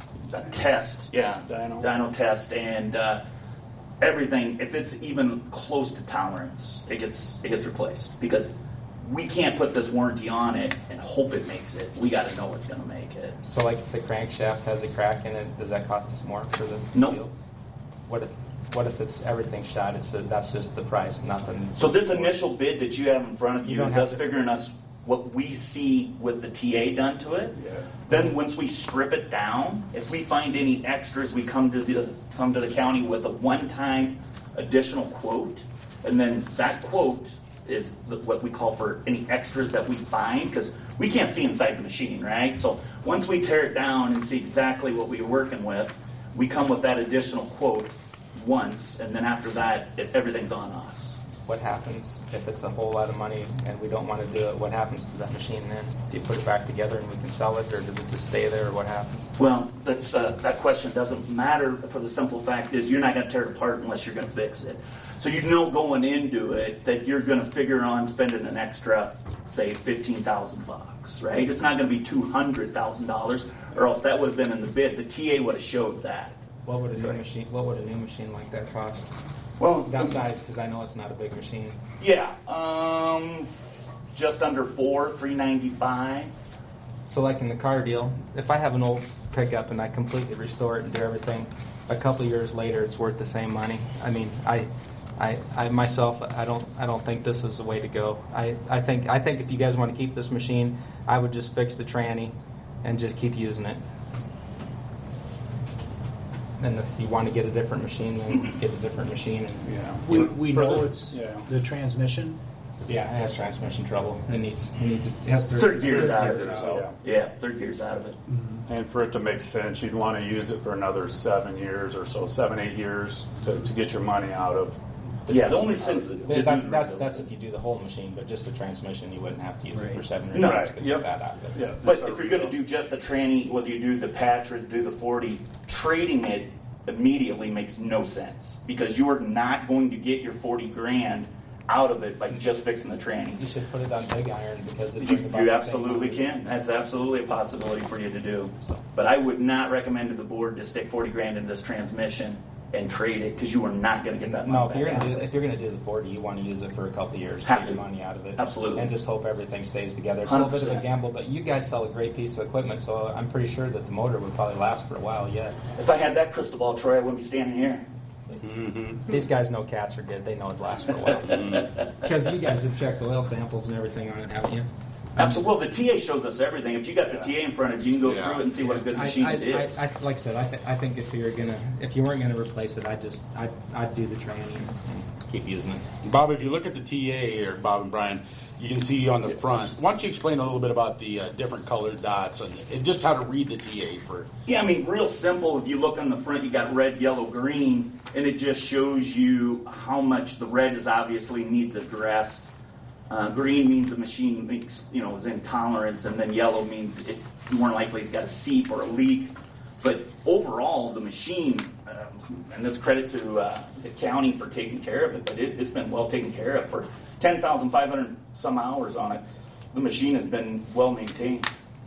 a test, yeah, Dyno. dyno test, and uh, everything. If it's even close to tolerance, it gets it gets replaced because we can't put this warranty on it and hope it makes it. We got to know it's going to make it. So like if the crankshaft has a crack in it, does that cost us more for the Nope. deal? What if what if it's everything shot? It's a, that's just the price, nothing. So this initial bid that you have in front of You you, don't is have us to- figuring us what we see with the T A done to it. Yeah. Then once we strip it down, if we find any extras, we come to the come to the county with a one-time additional quote, and then that quote is the, what we call for any extras that we find, because we can't see inside the machine, right? So once we tear it down and see exactly what we were working with, we come with that additional quote once, and then after that, it, everything's on us. What happens if it's a whole lot of money and we don't want to do it? What happens to that machine then? Do you put it back together and we can sell it, or does it just stay there, or what happens? Well, that's, uh, that question doesn't matter, for the simple fact is you're not going to tear it apart unless you're going to fix it. So you know going into it that you're going to figure on spending an extra, say, fifteen thousand bucks, right? It's not going to be two hundred thousand dollars, or else that would have been in the bid. The T A would have showed that. What would a new machine? What would a new machine like that cost? Well, That size, because I know it's not a big machine. yeah, um, just under four, three ninety-five. So like in the car deal, if I have an old pickup and I completely restore it and do everything, a couple of years later it's worth the same money. I mean, I, I, I myself, I don't, I don't think this is the way to go. I, I think, I think if you guys want to keep this machine, I would just fix the tranny and just keep using it. And if you want to get a different machine, then get a different machine. And Yeah. We, we For know this- it's yeah. the transmission, Yeah, it has transmission trouble. It needs, it needs, it has third, Third gear's out of gears it, out. so, yeah, third gear's out of it. And for it to make sense, you'd want to use it for another seven years or so, seven, eight years to, to get your money out of. Yeah, the only sense that. That- that- That's, that's if you do the whole machine, but just the transmission, you wouldn't have to use it for seven years. No. to get Yep. that out of it. Yeah. But if you're gonna do just the tranny, whether you do the patch or do the forty, trading it immediately makes no sense. Because you are not going to get your forty grand out of it by just fixing the tranny. You should put it on big iron because it You brings about you the same absolutely money. can. That's absolutely a possibility for you to do. But I would not recommend to the board to stick forty grand in this transmission and trade it, because you are not gonna get that No, money if you're back. gonna do, if you're gonna do the forty, you wanna use it for a couple of years, Have get your to. money out of it. Absolutely. And just hope everything stays together. It's a little bit of a one hundred percent. gamble, but you guys sell a great piece of equipment, so I'm pretty sure that the motor would probably last for a while yet. If I had that crystal ball, Troy, I wouldn't be standing here. Mm-hmm. These guys know cats are good, they know it lasts for a while. Because you guys have checked oil samples and everything on it, haven't you? Absolutely. Well, the T A shows us everything. If you got the T A in front of you, you can go Yeah. through it and see what a good I- machine I- it is. I, I, like I said, I, th- I think if you're gonna, if you weren't gonna replace it, I'd just, I'd, I'd do the training and keep using it. Bob, if you look at the T A, or Bob and Brian, you can see on the front. Why don't you explain a little bit about the uh, different colored dots and, and just how to read the T A for? Yeah, I mean, real simple. If you look on the front, you got red, yellow, green, and it just shows you how much the red is obviously needs addressed. Uh, green means the machine makes, you know, is in tolerance, and then yellow means it more likely it's got a seep or a leak. But overall, the machine, uh, and that's credit to uh, the county for taking care of it, but it, it's been well taken care of. For ten thousand five hundred some hours on it, the machine has been well maintained.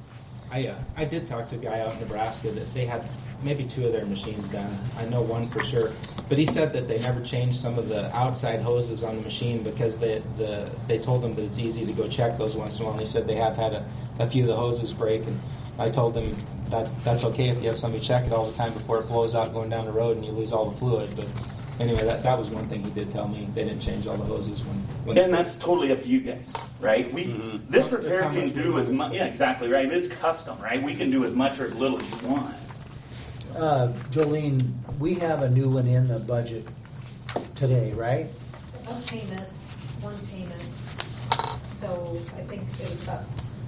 I, uh, I did talk to a guy out in Nebraska that they had maybe two of their machines done. I know one for sure. But he said that they never changed some of the outside hoses on the machine because they, the, they told them that it's easy to go check those once in a while. And he said they have had a, a few of the hoses break. And I told them that's, that's okay if you have somebody check it all the time before it blows out going down the road and you lose all the fluid. But anyway, that, that was one thing he did tell me. They didn't change all the hoses when... when And that's totally up to you guys, right? We Mm-hmm. This It's repair how can much we do as want. much, yeah, exactly, right? It's custom, right? We can do as much or as little as you want. Uh, Jolene, we have a new one in the budget today, right? A payment, one payment. So I think it was about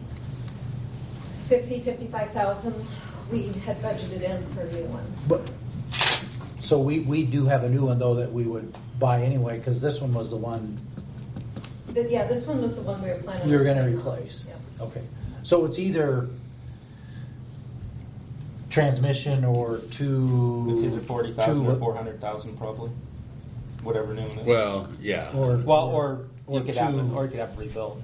fifty, fifty-five thousand we had budgeted in for a new one. But, so we, we do have a new one though that we would buy anyway, because this one was the one But yeah, this one was the one we were planning on. we were gonna putting on. replace. Yep. Okay, so it's either transmission or two. It's either forty thousand two- or four hundred thousand probably. Whatever new one is. Well, yeah. Or, Well, or you or could have it, two- or you could have it rebuilt.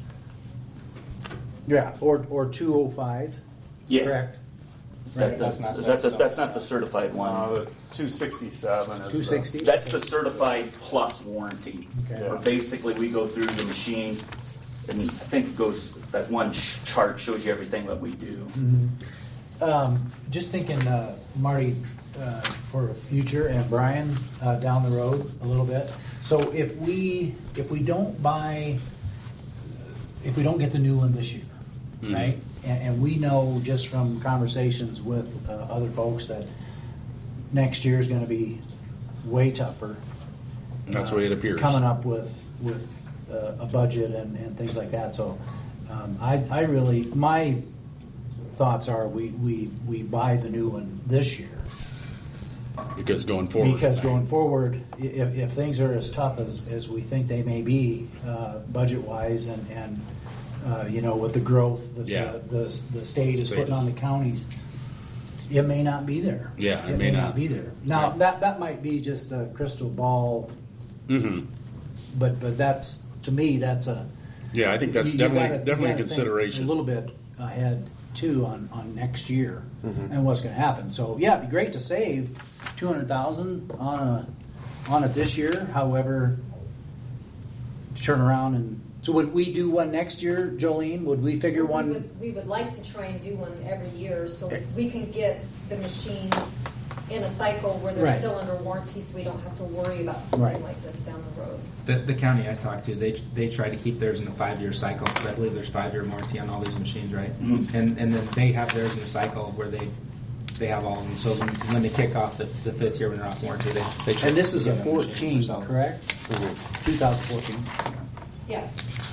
yeah, or, or two oh five, Yes. correct? Is that, That's the, not is that the, so- that's not the certified one. Uh, the two sixty-seven is. the- Two sixty? That's the certified plus warranty. Okay. Where basically we go through the machine, and I think it goes, that one sh- chart shows you everything that we do. Mhm. Um, just thinking, uh, Marty, uh, for the future, and Brian, uh, down the road a little bit. So if we, if we don't buy, if we don't get the new one this year, Mhm. right? And, and we know just from conversations with uh, other folks that next year is gonna be way tougher. That's the way it appears. Coming up with, with uh, a budget and, and things like that. So um, I, I really, my thoughts are we, we, we buy the new one this year. Because going forward. Because going forward, i- if, if things are as tough as, as we think they may be, uh, budget-wise and, and, uh, you know, with the growth that Yeah. the, the, the state is State putting is. on the counties, it may not be there. Yeah, it may not. be there. Now, Right. that, that might be just a crystal ball, Mm-hmm. but, but that's, to me, that's a. Yeah, I think that's you- you definitely, gotta- you definitely a gotta think consideration. A little bit ahead too on, on next year Mhm. and what's gonna happen. So, yeah, it'd be great to save two hundred thousand on a, on it this year, however, turn around and, so would we do one next year, Jolene? Would we figure We one? would, we would like to try and do one every year, so we can get the machines in a cycle where they're Right. still under warranty, so we don't have to worry about Right. something like this down the road. The, the county I talked to, they they try to keep theirs in a five-year cycle, because I believe there's five-year warranty on all these machines, right? Mhm. And and then they have theirs in a cycle where they they have all of them. So when, when they kick off the, the fifth year when they're off warranty, they they. try And this to is give a them machines fourteen, themselves. correct? two thousand fourteen. Yeah.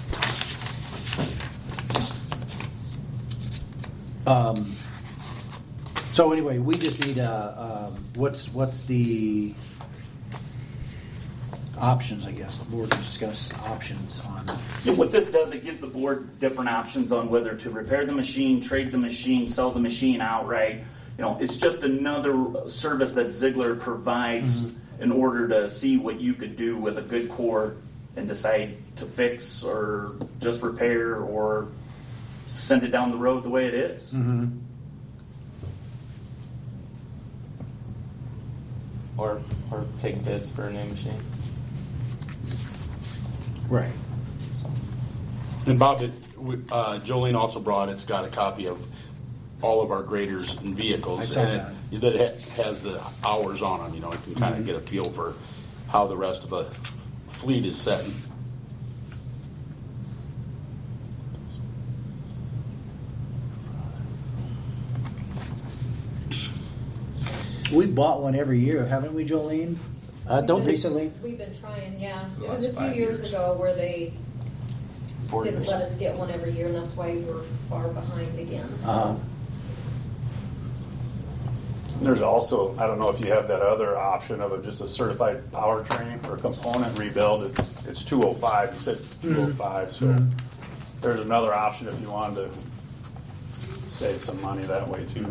Um, so anyway, we just need a, um, what's, what's the options, I guess, the board discuss options on. Yeah, what this does, it gives the board different options on whether to repair the machine, trade the machine, sell the machine outright. You know, it's just another service that Ziegler provides mm-hmm. in order to see what you could do with a good core and decide to fix or just repair or send it down the road the way it is. Mm-hmm. Or, or take bids for a new machine. Right. So. And Bob, it, uh, Jolene also brought, it's got a copy of all of our graders and vehicles. I saw and it, that it has the hours on them, you know, you can kind of mm-hmm. get a feel for how the rest of the fleet is setting. We bought one every year, haven't we, Jolene? Uh, don't recently. We've been trying, yeah. The It was a last few five years years. ago where they Four didn't years. let us get one every year, and that's why we're far behind again. So. Uh-huh. There's also, I don't know if you have that other option of a, just a certified powertrain or component rebuild. It's it's two oh five. You said two oh five, so Mhm. there's another option if you wanted to save some money that way too.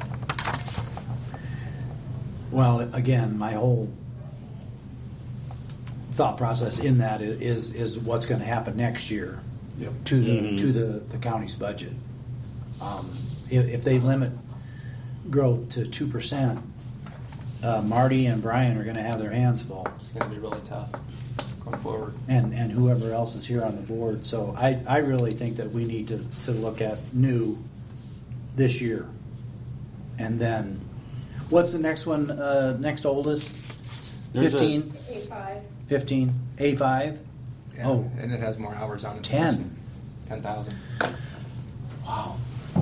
Well, again, my whole thought process in that i- is is what's going to happen next year Yep. to the Mhm. to the, the county's budget. Um, if, if they limit growth to two percent, uh, Marty and Brian are going to have their hands full, It's going to be really tough going forward. and and whoever else is here on the board. So I I really think that we need to to look at new this year, and then what's the next one? Uh, next oldest, There's a- fifteen. A five. fifteen, A five? Yeah, Oh. And it has more hours on it. ten. ten thousand. Wow.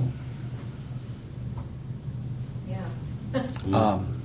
Yeah. Um,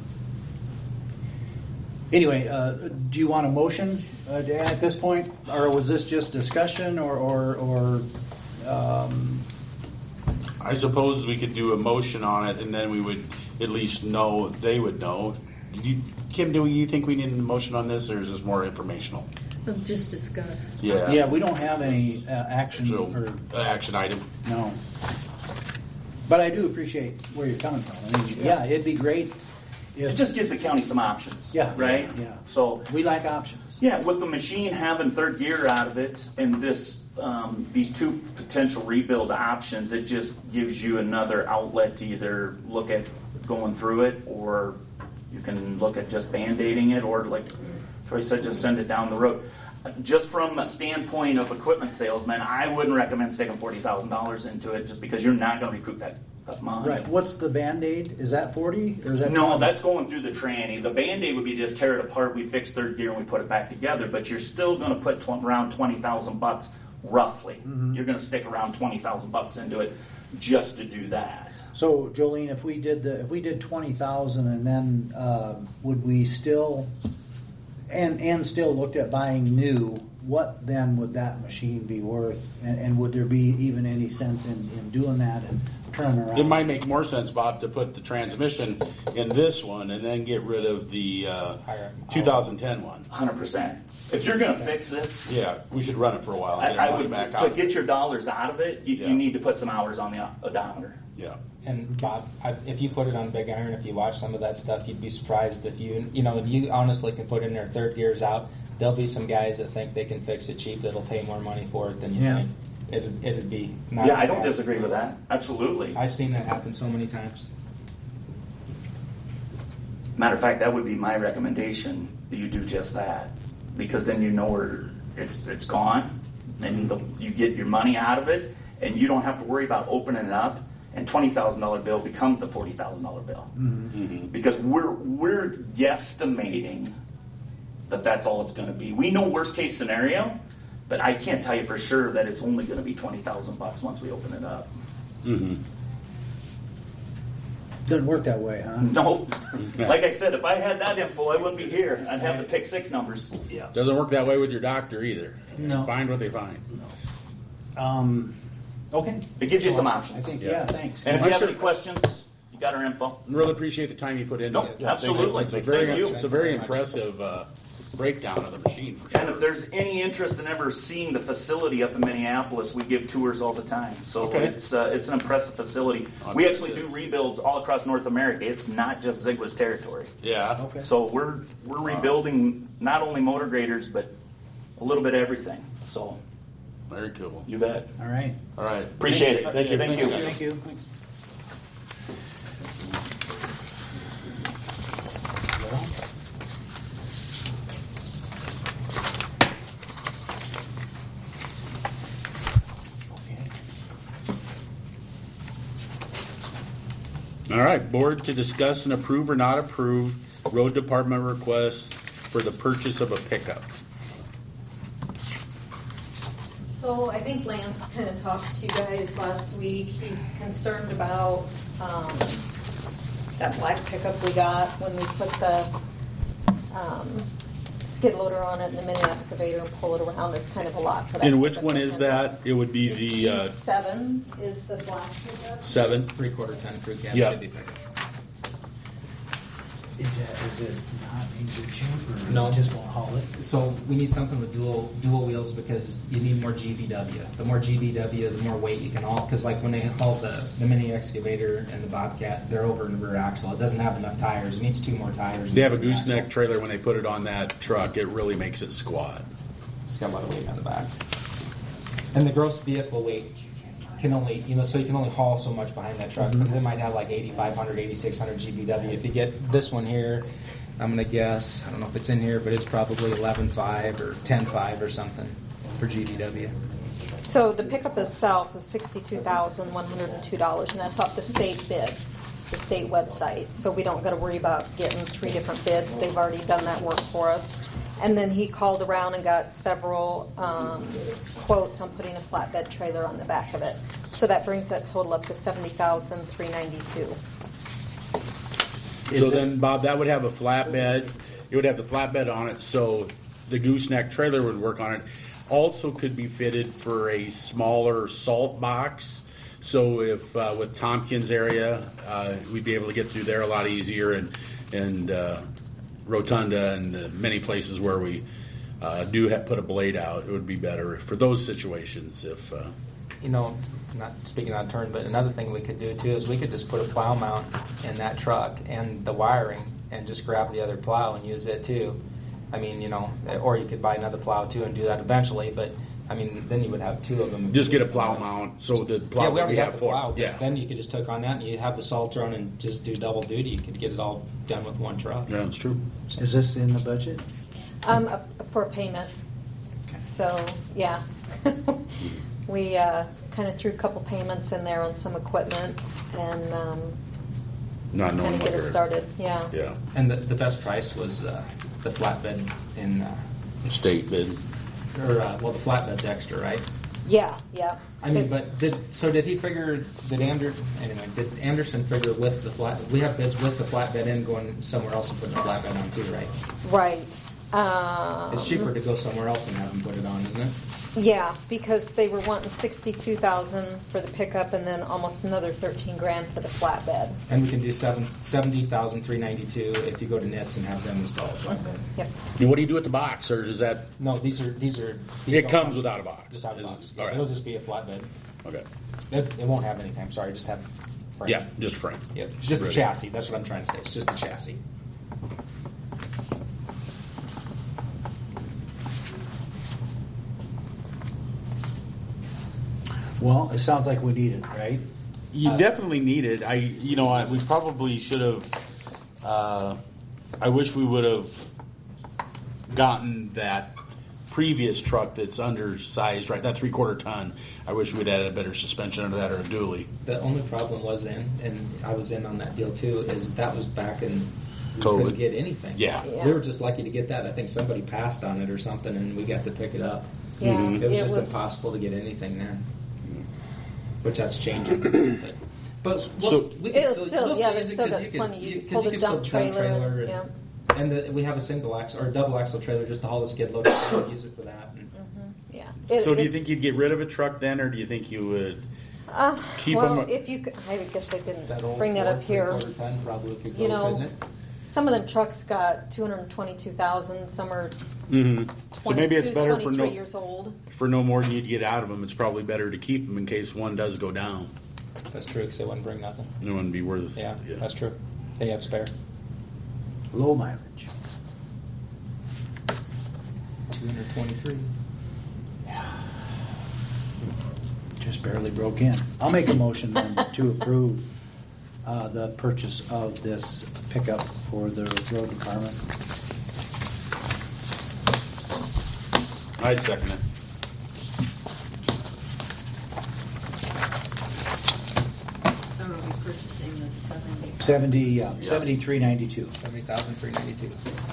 anyway, uh, do you want a motion uh, Dan, at this point? Or was this just discussion or, or, or um, I suppose we could do a motion on it, and then we would at least know, they would know. Did you, Kim, do you think we need a motion on this, or is this more informational? We'll just discuss. Yeah. yeah, we don't have any uh, action So, or, uh, action item. no. But I do appreciate where you're coming from. I mean, yeah, it'd be great It if, just gives the county some options. Yeah. Right? Yeah. So, we like options. yeah, with the machine having third gear out of it and this, um, these two potential rebuild options, it just gives you another outlet to either look at going through it, or you can look at just Band-Aiding it, or like Troy said, just send it down the road. Just from a standpoint of equipment salesman, I wouldn't recommend sticking forty thousand dollars into it, just because you're not going to recoup that, that money. Right. What's the Band-Aid? Is that forty or is that? No, twenty? that's going through the tranny. The Band-Aid would be just tear it apart, we fix third gear, and we put it back together, but you're still going to put tw- around twenty thousand bucks, roughly. Mhm. You're going to stick around twenty thousand bucks into it just to do that. So, Jolene, if we did the, if we did twenty thousand, and then uh, would we still, and and still looked at buying new, what then would that machine be worth? And, and would there be even any sense in, in doing that and turning around? It might make more sense, Bob, to put the transmission in this one and then get rid of the uh, Higher- two thousand ten one. one hundred percent. If you're going to fix this, Yeah, we should run it for a while I, and get our I money would, back to out. get your dollars out of it, you, Yeah. you need to put some hours on the odometer. Yeah. And Bob, I, if you put it on Big Iron, if you watch some of that stuff, you'd be surprised if you, you know, you honestly can put in their third gears out. There'll be some guys that think they can fix it cheap that'll pay more money for it than you Yeah. think. It'd, it'd be not. Yeah, I don't disagree with that. Absolutely. I've seen that happen so many times. Matter of fact, that would be my recommendation, that you do just that, because then you know where it's it's gone, and the, you get your money out of it, and you don't have to worry about opening it up, and twenty thousand dollar bill becomes the forty thousand dollar bill, Mm-hmm. because we're we're guesstimating that that's all it's going to be. We know worst case scenario, but I can't tell you for sure that it's only going to be twenty thousand bucks once we open it up. Mm-hmm. Doesn't work that way, huh? No. Like I said, if I had that info, I wouldn't be here. I'd have the pick six numbers. Yeah. Doesn't work that way with your doctor either. No. Find what they find. Um, okay. It gives you some I options. think, Yeah. yeah, thanks. And if you have any questions, you got our info. Really appreciate the time you put into Nope, it. absolutely. It's a very, Thank you. it's a very impressive uh, breakdown of the machine. For sure. And if there's any interest in ever seeing the facility up in Minneapolis, we give tours all the time. So Okay. it's uh, it's an impressive facility. Oh, We it actually do is. rebuilds all across North America. It's not just Ziegler's territory. Yeah. Okay. So we're we're rebuilding not only motor graders, but a little bit of everything. So Very cool. you bet. All right. All right. Appreciate it. Thank you. Thank Thanks, you. guys. Thank you. Thanks. All right, board to discuss and approve or not approve road department request for the purchase of a pickup. So I think Lance kind of talked to you guys last week. He's concerned about um, that black pickup we got when we put the um, skid loader on it and the mini excavator and pull it around. It's kind of a lot for that. And which pickup one to is handle. that? It would be the uh, G seven is the black pickup. seven? Three-quarter ton crew cab. Yep. Should be pickup. Is that, is it not in good shape or No. it just won't haul it? So we need something with dual dual wheels because you need more G V W. The more G V W, the more weight you can haul. Because like when they haul the, the mini excavator and the Bobcat, they're over in the rear axle. It doesn't have enough tires. It needs two more tires. in They have the a rear gooseneck axle. trailer when they put it on that truck. It really makes it squat. It's got a lot of weight on the back. And the gross vehicle weight can only, you know, so you can only haul so much behind that truck. Because it might have like eighty-five hundred, eighty-six hundred G V W. If you get this one here, I'm going to guess, I don't know if it's in here, but it's probably eleven five or ten five or something for G V W. So the pickup itself is sixty-two thousand one hundred two dollars, and that's off the state bid, the state website. So we don't got to worry about getting three different bids. They've already done that work for us. And then he called around and got several um, quotes on putting a flatbed trailer on the back of it. So that brings that total up to seventy thousand three hundred ninety-two dollars. So then, Bob, that would have a flatbed. It would have the flatbed on it, so the gooseneck trailer would work on it. Also could be fitted for a smaller salt box. So if uh, with Tompkins area, uh, we'd be able to get through there a lot easier, and and uh, Rotunda and the many places where we uh, do have put a blade out, it would be better for those situations. If uh, You know, not speaking out of turn, but another thing we could do too is we could just put a plow mount in that truck and the wiring and just grab the other plow and use it too. I mean, you know, or you could buy another plow too and do that eventually, but I mean, then you would have two of them. just get a plow mount, so the plow Yeah, we already we have the four. plow, but Yeah, then you could just hook on that and you have the salt run and just do double duty. You could get it all done with one truck. yeah, that's true. Is this in the budget? Um, uh, for payment. So, yeah. We uh, kind of threw a couple payments in there on some equipment and um, Not kind knowing of what get us they're- started, yeah. Yeah, And the, the best price was uh, the flatbed in, uh, state bid. or uh, well, the flatbed's extra, right? Yeah, yeah. I mean, So- but did so? Did he figure? Did Ander anyway? Did Anderson figure with the flat? We have bids with the flatbed in going somewhere else and putting the flatbed on too, right? Right. Um, It's cheaper to go somewhere else and have them put it on, isn't it? Yeah, because they were wanting sixty-two thousand for the pickup and then almost another thirteen grand for the flatbed. And we can do seven seventy thousand three ninety two if you go to N I S and have them install a flatbed. Mhm, Yep. And what do you do with the box, or is that? No, these are these are. These It don't comes come without a box. Without a Is- box. all right. It'll just be a flatbed. Okay. It, it won't have anything. I'm sorry, just have. Frame. Yeah, just frame. Yeah, it's just a Ready. chassis. That's what I'm trying to say. It's just a chassis. Well, it sounds like we need it, right? You Uh, definitely need it. I, you know, I, we probably should have. Uh, I wish we would have gotten that previous truck that's undersized, right? That three-quarter ton. I wish we'd added a better suspension under that or a dually. The only problem was in, and I was in on that deal too, is that was back in, we COVID. couldn't get anything. Yeah. Yeah. We were just lucky to get that. I think somebody passed on it or something, and we got to pick it up. Yeah, Mhm. It was it just was, impossible to get anything then, which that's changing. But But So- we'll, we can It'll still, still- we'll yeah, use there's it still 'cause got you can- plenty. You you- can 'cause pull you the can still dump trailer, and, yeah. and the, we have a single axle or double axle trailer just to haul the skid loader. So we'll use it for that. And Yeah. So It- do you it- think you'd get rid of a truck then, or do you think you would Uh, keep well, them? if you, could- I guess I didn't that old bring that up Ford here. three-quarter ton probably could go, You know, couldn't it? some of them trucks got two hundred twenty-two thousand, some are hmm So maybe it's twenty-two, better for twenty-three no years old. for no more than you'd get out of them. It's probably better to keep them in case one does go down. That's true, because they wouldn't bring nothing. It wouldn't be worth. Yeah, that's true. They have spare. Low mileage. two hundred twenty-three. Just barely broke in. I'll make a motion then to approve uh, the purchase of this pickup for the road department. I'd second it. So are we purchasing the seventy? Seventy, yeah, Yes. seventy-three ninety-two. seventy thousand three ninety-two.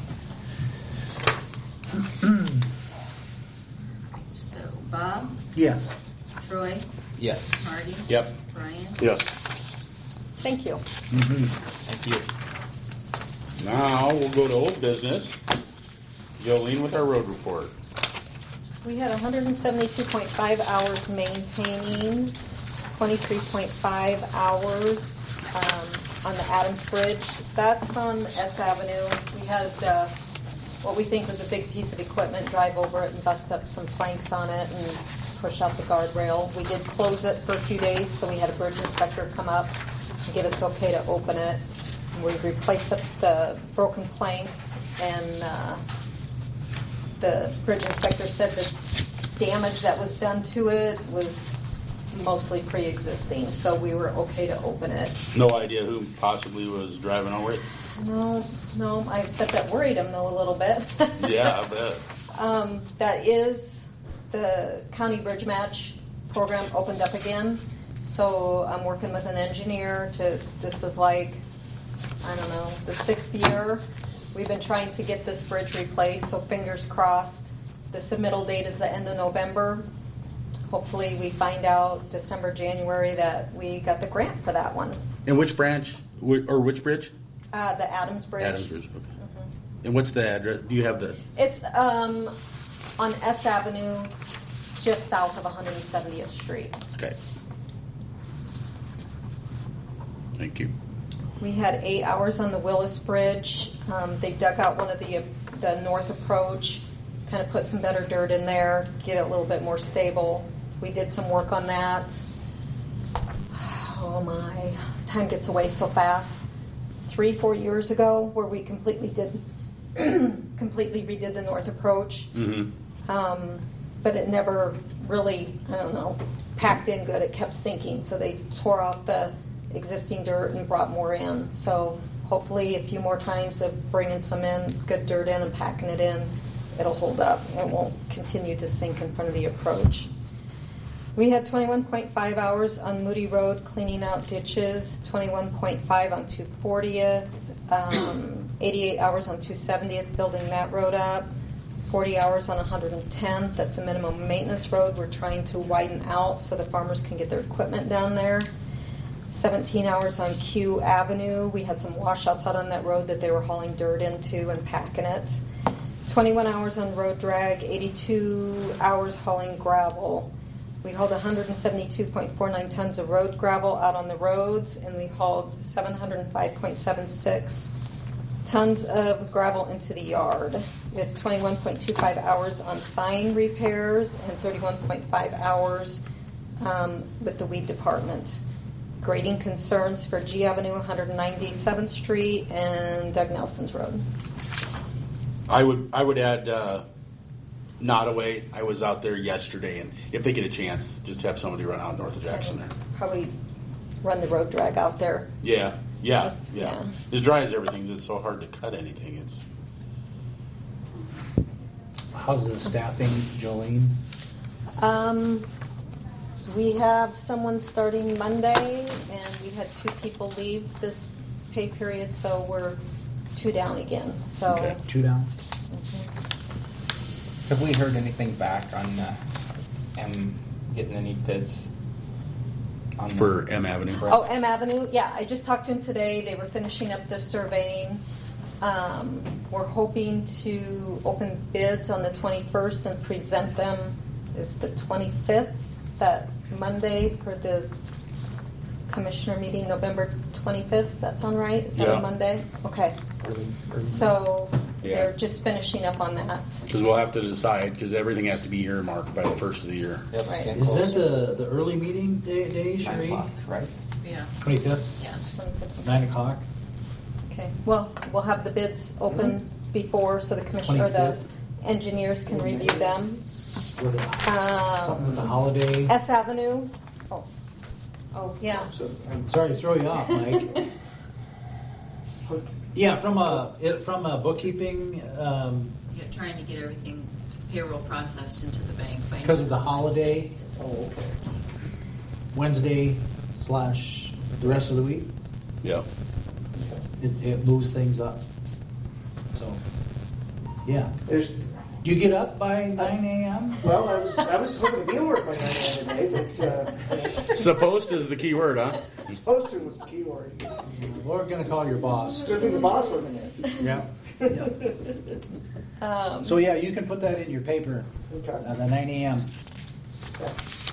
So Bob, Yes. Troy, Yes. Marty, Yep. Brian. Yes. Thank you. Mhm. Thank you. Now we'll go to old business. Jolene with our road report. We had one hundred seventy-two point five hours maintaining, twenty-three point five hours um, on the Adams Bridge. That's on S Avenue. We had uh, what we think was a big piece of equipment drive over it and bust up some planks on it and push out the guardrail. We did close it for a few days, so we had a bridge inspector come up and give us okay to open it. And we replaced up the broken planks, and uh, the bridge inspector said the damage that was done to it was mostly pre-existing, so we were okay to open it. No idea who possibly was driving over it. No, no, I bet that worried him though a little bit. Yeah, I bet. Um, that is, the county bridge match program opened up again, so I'm working with an engineer to, this is like, I don't know, the sixth year. We've been trying to get this bridge replaced, so fingers crossed. The submittal date is the end of November. Hopefully we find out December, January that we got the grant for that one. And which branch, Wh- or which bridge? Uh, the Adams Bridge. Adams Bridge, okay. Mhm. And what's the address? Do you have the, It's um, on S Avenue, just south of one hundred seventieth Street. okay. Thank you. We had eight hours on the Willis Bridge. Um, They dug out one of the, the north approach, kind of put some better dirt in there, get it a little bit more stable. We did some work on that. Oh my, time gets away so fast. Three, four years ago, where we completely did, completely redid the north approach. Mm-hmm. Um, but it never really, I don't know, packed in good. It kept sinking. So they tore off the existing dirt and brought more in. So hopefully a few more times of bringing some in, good dirt in and packing it in, it'll hold up and won't continue to sink in front of the approach. We had twenty-one point five hours on Moody Road cleaning out ditches, twenty-one point five on two fortieth, um, eighty-eight hours on two seventieth building that road up, forty hours on one hundred tenth, that's a minimum maintenance road we're trying to widen out so the farmers can get their equipment down there. seventeen hours on Q Avenue, we had some washouts out on that road that they were hauling dirt into and packing it. twenty-one hours on road drag, eighty-two hours hauling gravel. We hauled one hundred seventy-two point four nine tons of road gravel out on the roads, and we hauled seven hundred five point seven six tons of gravel into the yard. We had twenty-one point two five hours on sign repairs and thirty-one point five hours um, with the weed department. Grading concerns for G Avenue, one hundred ninety-seventh Street, and Doug Nelson's Road. I would, I would add, uh, Nottaway. I was out there yesterday, and if they get a chance, just have somebody run out north of Jackson there. Probably run the road drag out there. Yeah, yeah, yeah. Yeah. As dry as everything, it's so hard to cut anything. It's, How's the staffing, Jolene? Um, we have someone starting Monday, and we had two people leave this pay period, so we're two down again. So. Okay, two down. Mhm. Have we heard anything back on uh, him getting any bids? On for the- M Avenue. Oh, M Avenue, yeah, I just talked to him today, they were finishing up the surveying. Um, We're hoping to open bids on the twenty-first and present them, is the twenty-fifth, that Monday for the commissioner meeting, November twenty-fifth, does that sound right? Is that Yeah. a Monday? Okay, early- early- so Yeah. they're just finishing up on that. Because we'll have to decide, because everything has to be earmarked by the first of the year. Yep, it's Right. getting Is that closer. the, the early meeting day, day Nine Sheree? o'clock, right? Yeah. Twenty-fifth, Yeah. twenty-fifth. nine o'clock? Okay, well, we'll have the bids open before, so the commissioner, or the engineers can review them. With a, something with a Um, holiday? S Avenue, oh, oh, yeah. I'm sorry to throw you off, Mike. Yeah, from a, it- from a bookkeeping, um, You're trying to get everything payroll processed into the bank by. because of the holiday, Oh, okay. Wednesday slash the rest of the week, Yeah. it, it moves things up. So, yeah. There's, Do you get up by nine AM? well, I was, I was hoping to be at work by nine a.m. today, but, uh, Supposed is the key word, huh? supposed to was the key word. We're gonna call your boss. Good thing the boss wasn't in. Yeah. Um, So, yeah, you can put that in your paper, Okay. uh, the nine AM. Yes.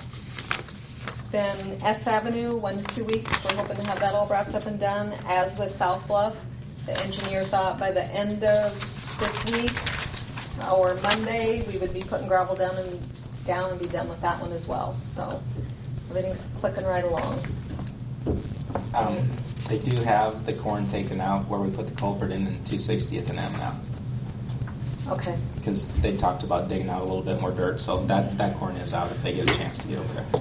Then S Avenue, one to two weeks, we're hoping to have that all wrapped up and done. As with South Bluff, the engineer thought by the end of this week or Monday, we would be putting gravel down and down and be done with that one as well. So everything's clicking right along. Um, They do have the corn taken out where we put the culvert in in two sixtieth and M now. Okay. Because they talked about digging out a little bit more dirt, so that, that corn is out if they get a chance to get over there.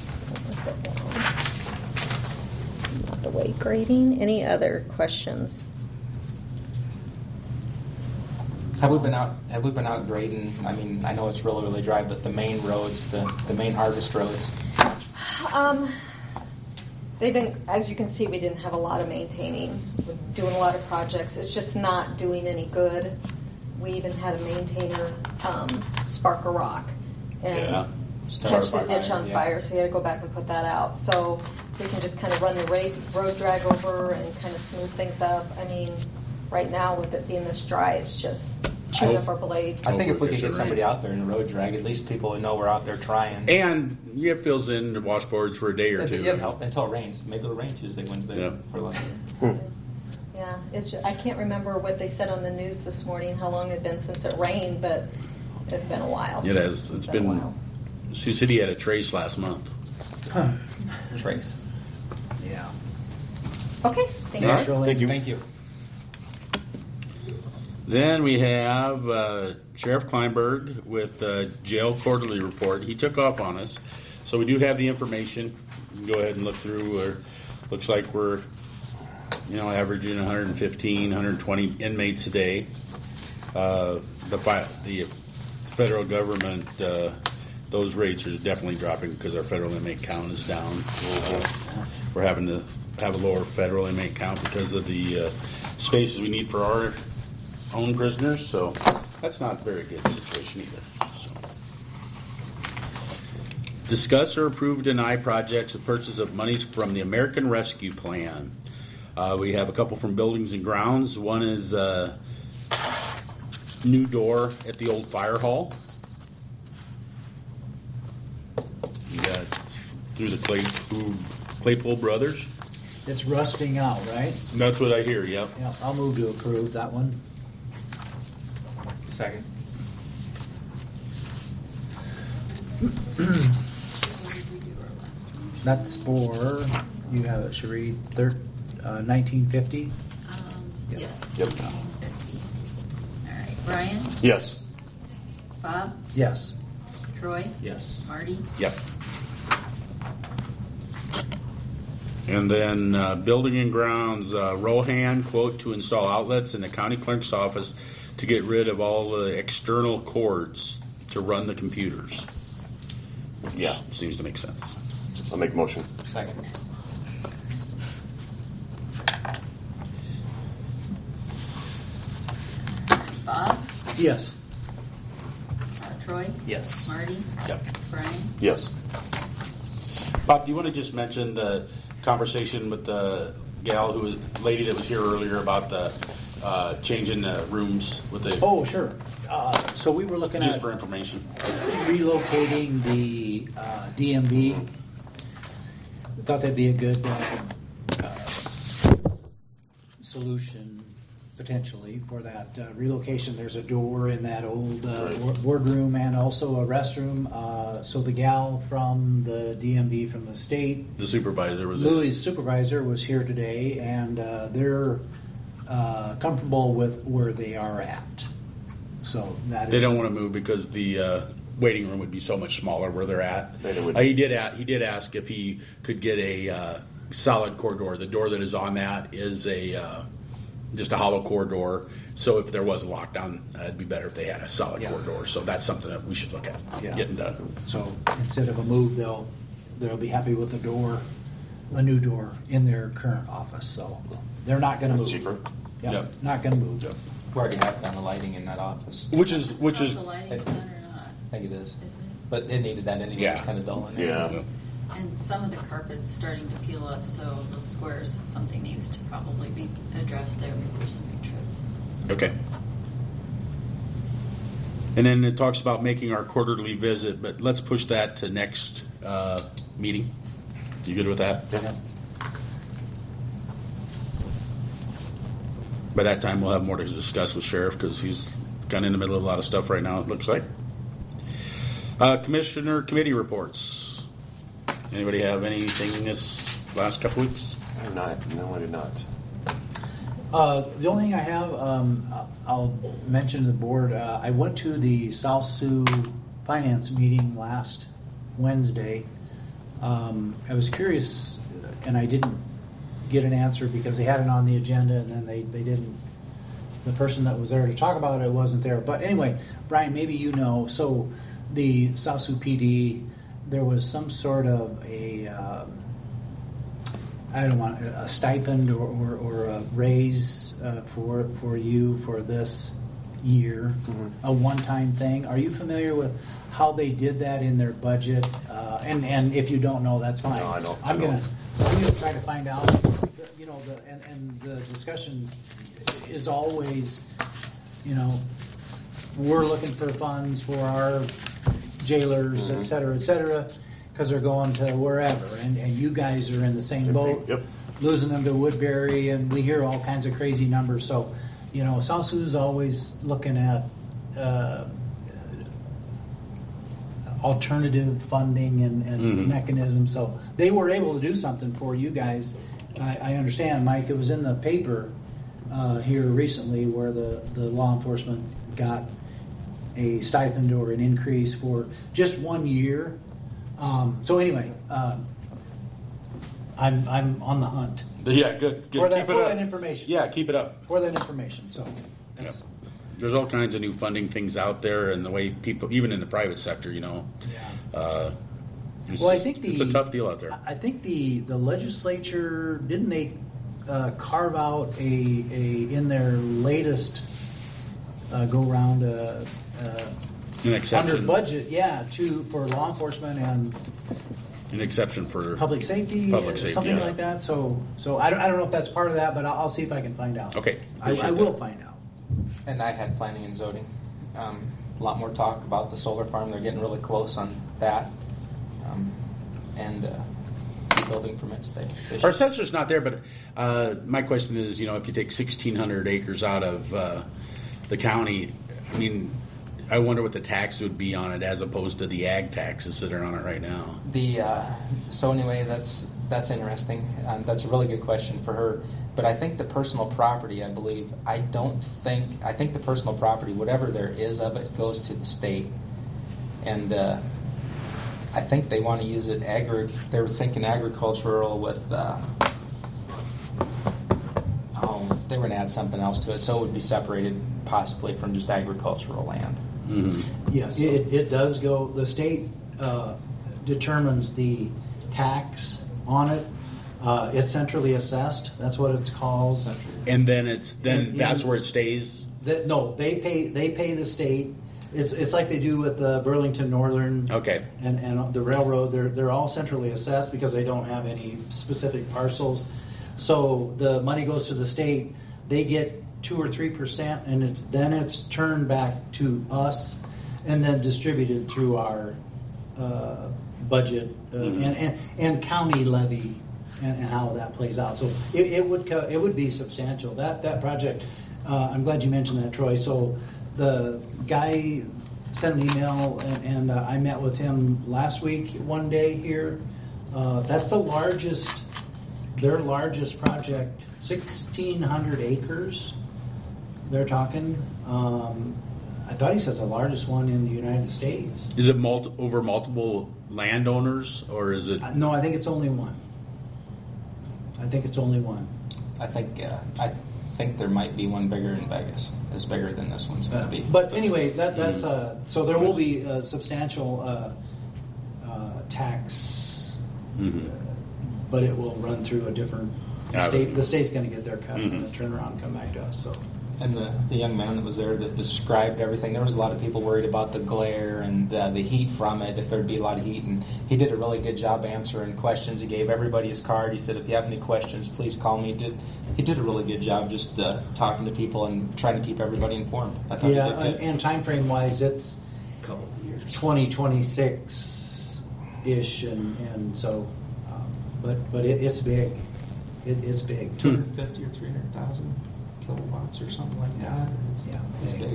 Not the weight grading. Any other questions? Have we been out, have we been out grading, I mean, I know it's really, really dry, but the main roads, the, the main harvest roads? Um, they've been, as you can see, we didn't have a lot of maintaining, We're doing a lot of projects. It's just not doing any good. We even had a maintainer um, spark a rock Yeah. and Start catch the a ditch fire, on yeah. fire, so we had to go back and put that out. So we can just kind of run the ra- road drag over and kind of smooth things up. I mean, right now with it being this dry, it's just chewing I- up our blades. I think if we Overkiss could get it, somebody right? out there in a road drag, at least people would know we're out there trying. And it fills in the washboards for a day or It- two. It'd help until it rains. Maybe it'll rain Tuesday, Wednesday. Yeah. For lucky. Yeah, it's, ju- I can't remember what they said on the news this morning, how long it had been since it rained, but it's been a while. It has, it's a been, while. Sioux City had a trace last month. Huh. Trace. Yeah. Okay, thank you. All right, thank you. Thank you. Then we have uh, Sheriff Kleinberg with uh, jail quarterly report. He took off on us, so we do have the information. You can go ahead and look through. Or looks like we're, you know, averaging one hundred fifteen, one hundred twenty inmates a day. Uh, the fi- the federal government, uh, those rates are definitely dropping because our federal inmate count is down. Uh, we're having to have a lower federal inmate count because of the uh, spaces we need for our own prisoners, so that's not a very good situation either. So. Discuss or approve deny projects with purchase of monies from the American Rescue Plan. Uh, we have a couple from Buildings and Grounds. One is uh, new door at the old fire hall. You got through the Claypool, Claypool Brothers. It's rusting out, right? That's what I hear, yep. Yeah, I'll move to approve that one. Second. That's for, you have it, Sheree, thir- uh, nineteen fifty? Um, Yep. Yes. Yep. fifty. All right, Brian, Yes. Bob, Yes. Troy, Yes. Marty, Yep. And then, uh, Building and Grounds, uh, Rohan quote to install outlets in the county clerk's office to get rid of all the external cords to run the computers. Yeah. Seems to make sense. I'll make a motion. Second. Bob, Yes. uh, Troy, Yes. Marty, Yep. Brian. Yes. Bob, do you want to just mention the conversation with the gal who was, lady that was here earlier about the uh, changing the rooms with the... Oh, sure. Uh, So we were looking Just at for information. relocating the uh, D M V. We thought that'd be a good uh, uh, solution potentially for that uh, relocation. There's a door in that old uh, wa- boardroom and also a restroom. Uh, So the gal from the D M V from the state, The supervisor was there. Louis' supervisor, was here today, and uh, they're uh, comfortable with where they are at. So that is... They don't want to move because the uh, waiting room would be so much smaller where they're at. Then it would- Uh, he did a, he did ask if he could get a uh, solid core door. The door that is on that is a uh, just a hollow core door. So if there was a lockdown, uh, it'd be better if they had a solid Yeah. core door. So that's something that we should look at Yeah. getting done. So instead of a move, they'll, they'll be happy with a door, a new door in their current office. So they're not going to move. Cheaper. Yeah, Yep. not going to move. We already have done the lighting in that office. Which is which How's is the lighting's done or not? I think it is. Is it? But it needed that anyway. Yeah. It's kind of dull in there. Yeah. And some of the carpet's starting to peel up, so those squares, something needs to probably be addressed there before somebody trips. okay. And then it talks about making our quarterly visit, but let's push that to next uh, meeting. You good with that? Yeah. By that time, we'll have more to discuss with Sheriff because he's kind of in the middle of a lot of stuff right now, it looks like. Uh, Commissioner committee reports. Anybody have anything this last couple weeks? I'm not. No, I did not. Uh, The only thing I have, um, I'll mention to the board, uh, I went to the South Sioux Finance meeting last Wednesday. Um, I was curious, and I didn't get an answer because they had it on the agenda and then they, they didn't, the person that was there to talk about it wasn't there. But anyway, Brian, maybe you know, so the South Sioux P D, there was some sort of a, um, I don't want, a stipend or, or, or a raise uh, for, for you for this year, Mhm. a one-time thing. Are you familiar with how they did that in their budget? Uh, and, and if you don't know, that's fine. No, I don't- I'm I don't. gonna, I'm gonna try to find out, you know, the, and, and the discussion is always, you know, we're looking for funds for our jailers, et Mhm. cetera, et cetera, because they're going to wherever, and, and you guys are in the same Same boat. thing, yep. Losing them to Woodbury, and we hear all kinds of crazy numbers, so, you know, South Sioux's always looking at, uh, alternative funding and, and Mhm. mechanisms, so they were able to do something for you guys. I, I understand, Mike, it was in the paper, uh, here recently where the, the law enforcement got a stipend or an increase for just one year. Um, so anyway, um, I'm, I'm on the hunt Yeah, good. good. for that, Keep it for up. that information. Yeah, keep it up. For that information, so that's, There's all kinds of new funding things out there, and the way people, even in the private sector, you know. yeah. Uh, it's, Well, I think the... it's a tough deal out there. I think the, the legislature, didn't they uh, carve out a, a, in their latest uh, go-round, uh, uh, An exception. under budget, yeah, to, for law enforcement and An exception for public safety, Public uh, safety, something yeah. like that, so, so I don't, I don't know if that's part of that, but I'll, I'll see if I can find out. Okay, I, appreciate I will that. find out. And I had planning and zoning. Um, a lot more talk about the solar farm. They're getting really close on that. Um, and uh, building permits. They, they Our should- assessor's not there, but uh, my question is, you know, if you take sixteen hundred acres out of uh, the county, I mean, I wonder what the tax would be on it as opposed to the ag taxes that are on it right now. The uh, so anyway, that's that's interesting. Um, that's a really good question for her. But I think the personal property, I believe, I don't think, I think the personal property, whatever there is of it, goes to the state. And uh, I think they want to use it agri. They're thinking agricultural with. Uh, oh, they were going to add something else to it, so it would be separated possibly from just agricultural land. Mm-hmm. Yes, it, it does go, the state uh, determines the tax on it. Uh, It's centrally assessed, that's what it's called. And then it's then And- that's and- where it stays. That, no, they pay, they pay the state, It's, it's like they do with the Burlington Northern. Okay. And, and the railroad, they're, they're all centrally assessed because they don't have any specific parcels. So the money goes to the state, they get two or three percent, and it's, then it's turned back to us and then distributed through our, uh, budget, uh, Mhm. and, and, and county levy and, and how that plays out. So it, it would, co- it would be substantial. That, that project, uh, I'm glad you mentioned that, Troy. So the guy sent an email, and, and uh, I met with him last week, one day here. Uh, that's the largest, their largest project, sixteen hundred acres. They're talking. Um, I thought he says the largest one in the United States. Is it multi- over multiple landowners, or is it? Uh, No, I think it's only one. I think it's only one. I think, uh, I think there might be one bigger in Vegas. It's bigger than this one's going to be. But anyway, that, that's, Mhm. uh, so there will be a substantial, uh, uh, tax, Mhm. but it will run through a different, the Yeah. state, the state's gonna get their cut and Mhm. then turn around and come back to us, so. And the, the young man that was there that described everything, there was a lot of people worried about the glare and uh, the heat from it, if there'd be a lot of heat. And he did a really good job answering questions. He gave everybody his card. He said, if you have any questions, please call me. He did, he did a really good job just uh, talking to people and trying to keep everybody informed. I thought Yeah, he did and, good. and timeframe wise, it's twenty twenty-six-ish, and, and so, um, but, but it, it's big. It, it's big. two hundred fifty or three hundred thousand kilowatts or something like that. It's, Yeah, it's big. big.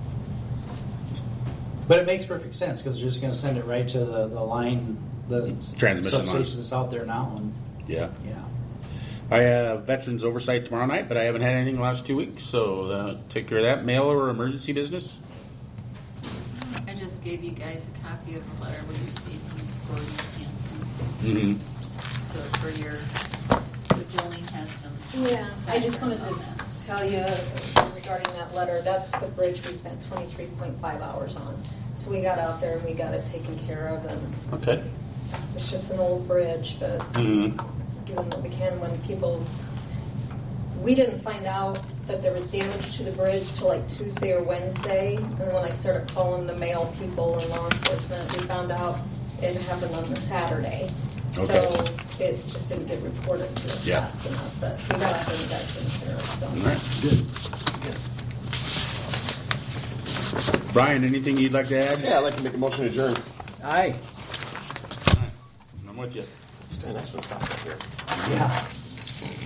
But it makes perfect sense, because you're just gonna send it right to the, the line, the Transmission line. substation that's out there now, and, Yeah. yeah. I have Veterans Oversight tomorrow night, but I haven't had anything the last two weeks, so uh, take care of that. Mail or emergency business? I just gave you guys a copy of the letter we received from Gordon Hampton. Mm-hmm. So for your, but Jolene has some. Yeah, I just wanted background on to that. tell you regarding that letter, that's the bridge we spent twenty-three point five hours on. So we got out there and we got it taken care of, and Okay. it's just an old bridge, but Mm-hmm. doing what we can when people, we didn't find out that there was damage to the bridge till like Tuesday or Wednesday, and then when I started calling the mail people and law enforcement, we found out it happened on the Saturday. Okay. So it just didn't get reported to us Yeah. fast enough, but we got out there and got it taken care of, so. All right. Good. Brian, anything you'd like to add? Yeah, I'd like to make a motion to adjourn. Aye. All right. I'm with you. It's nice to stop up here. Yeah.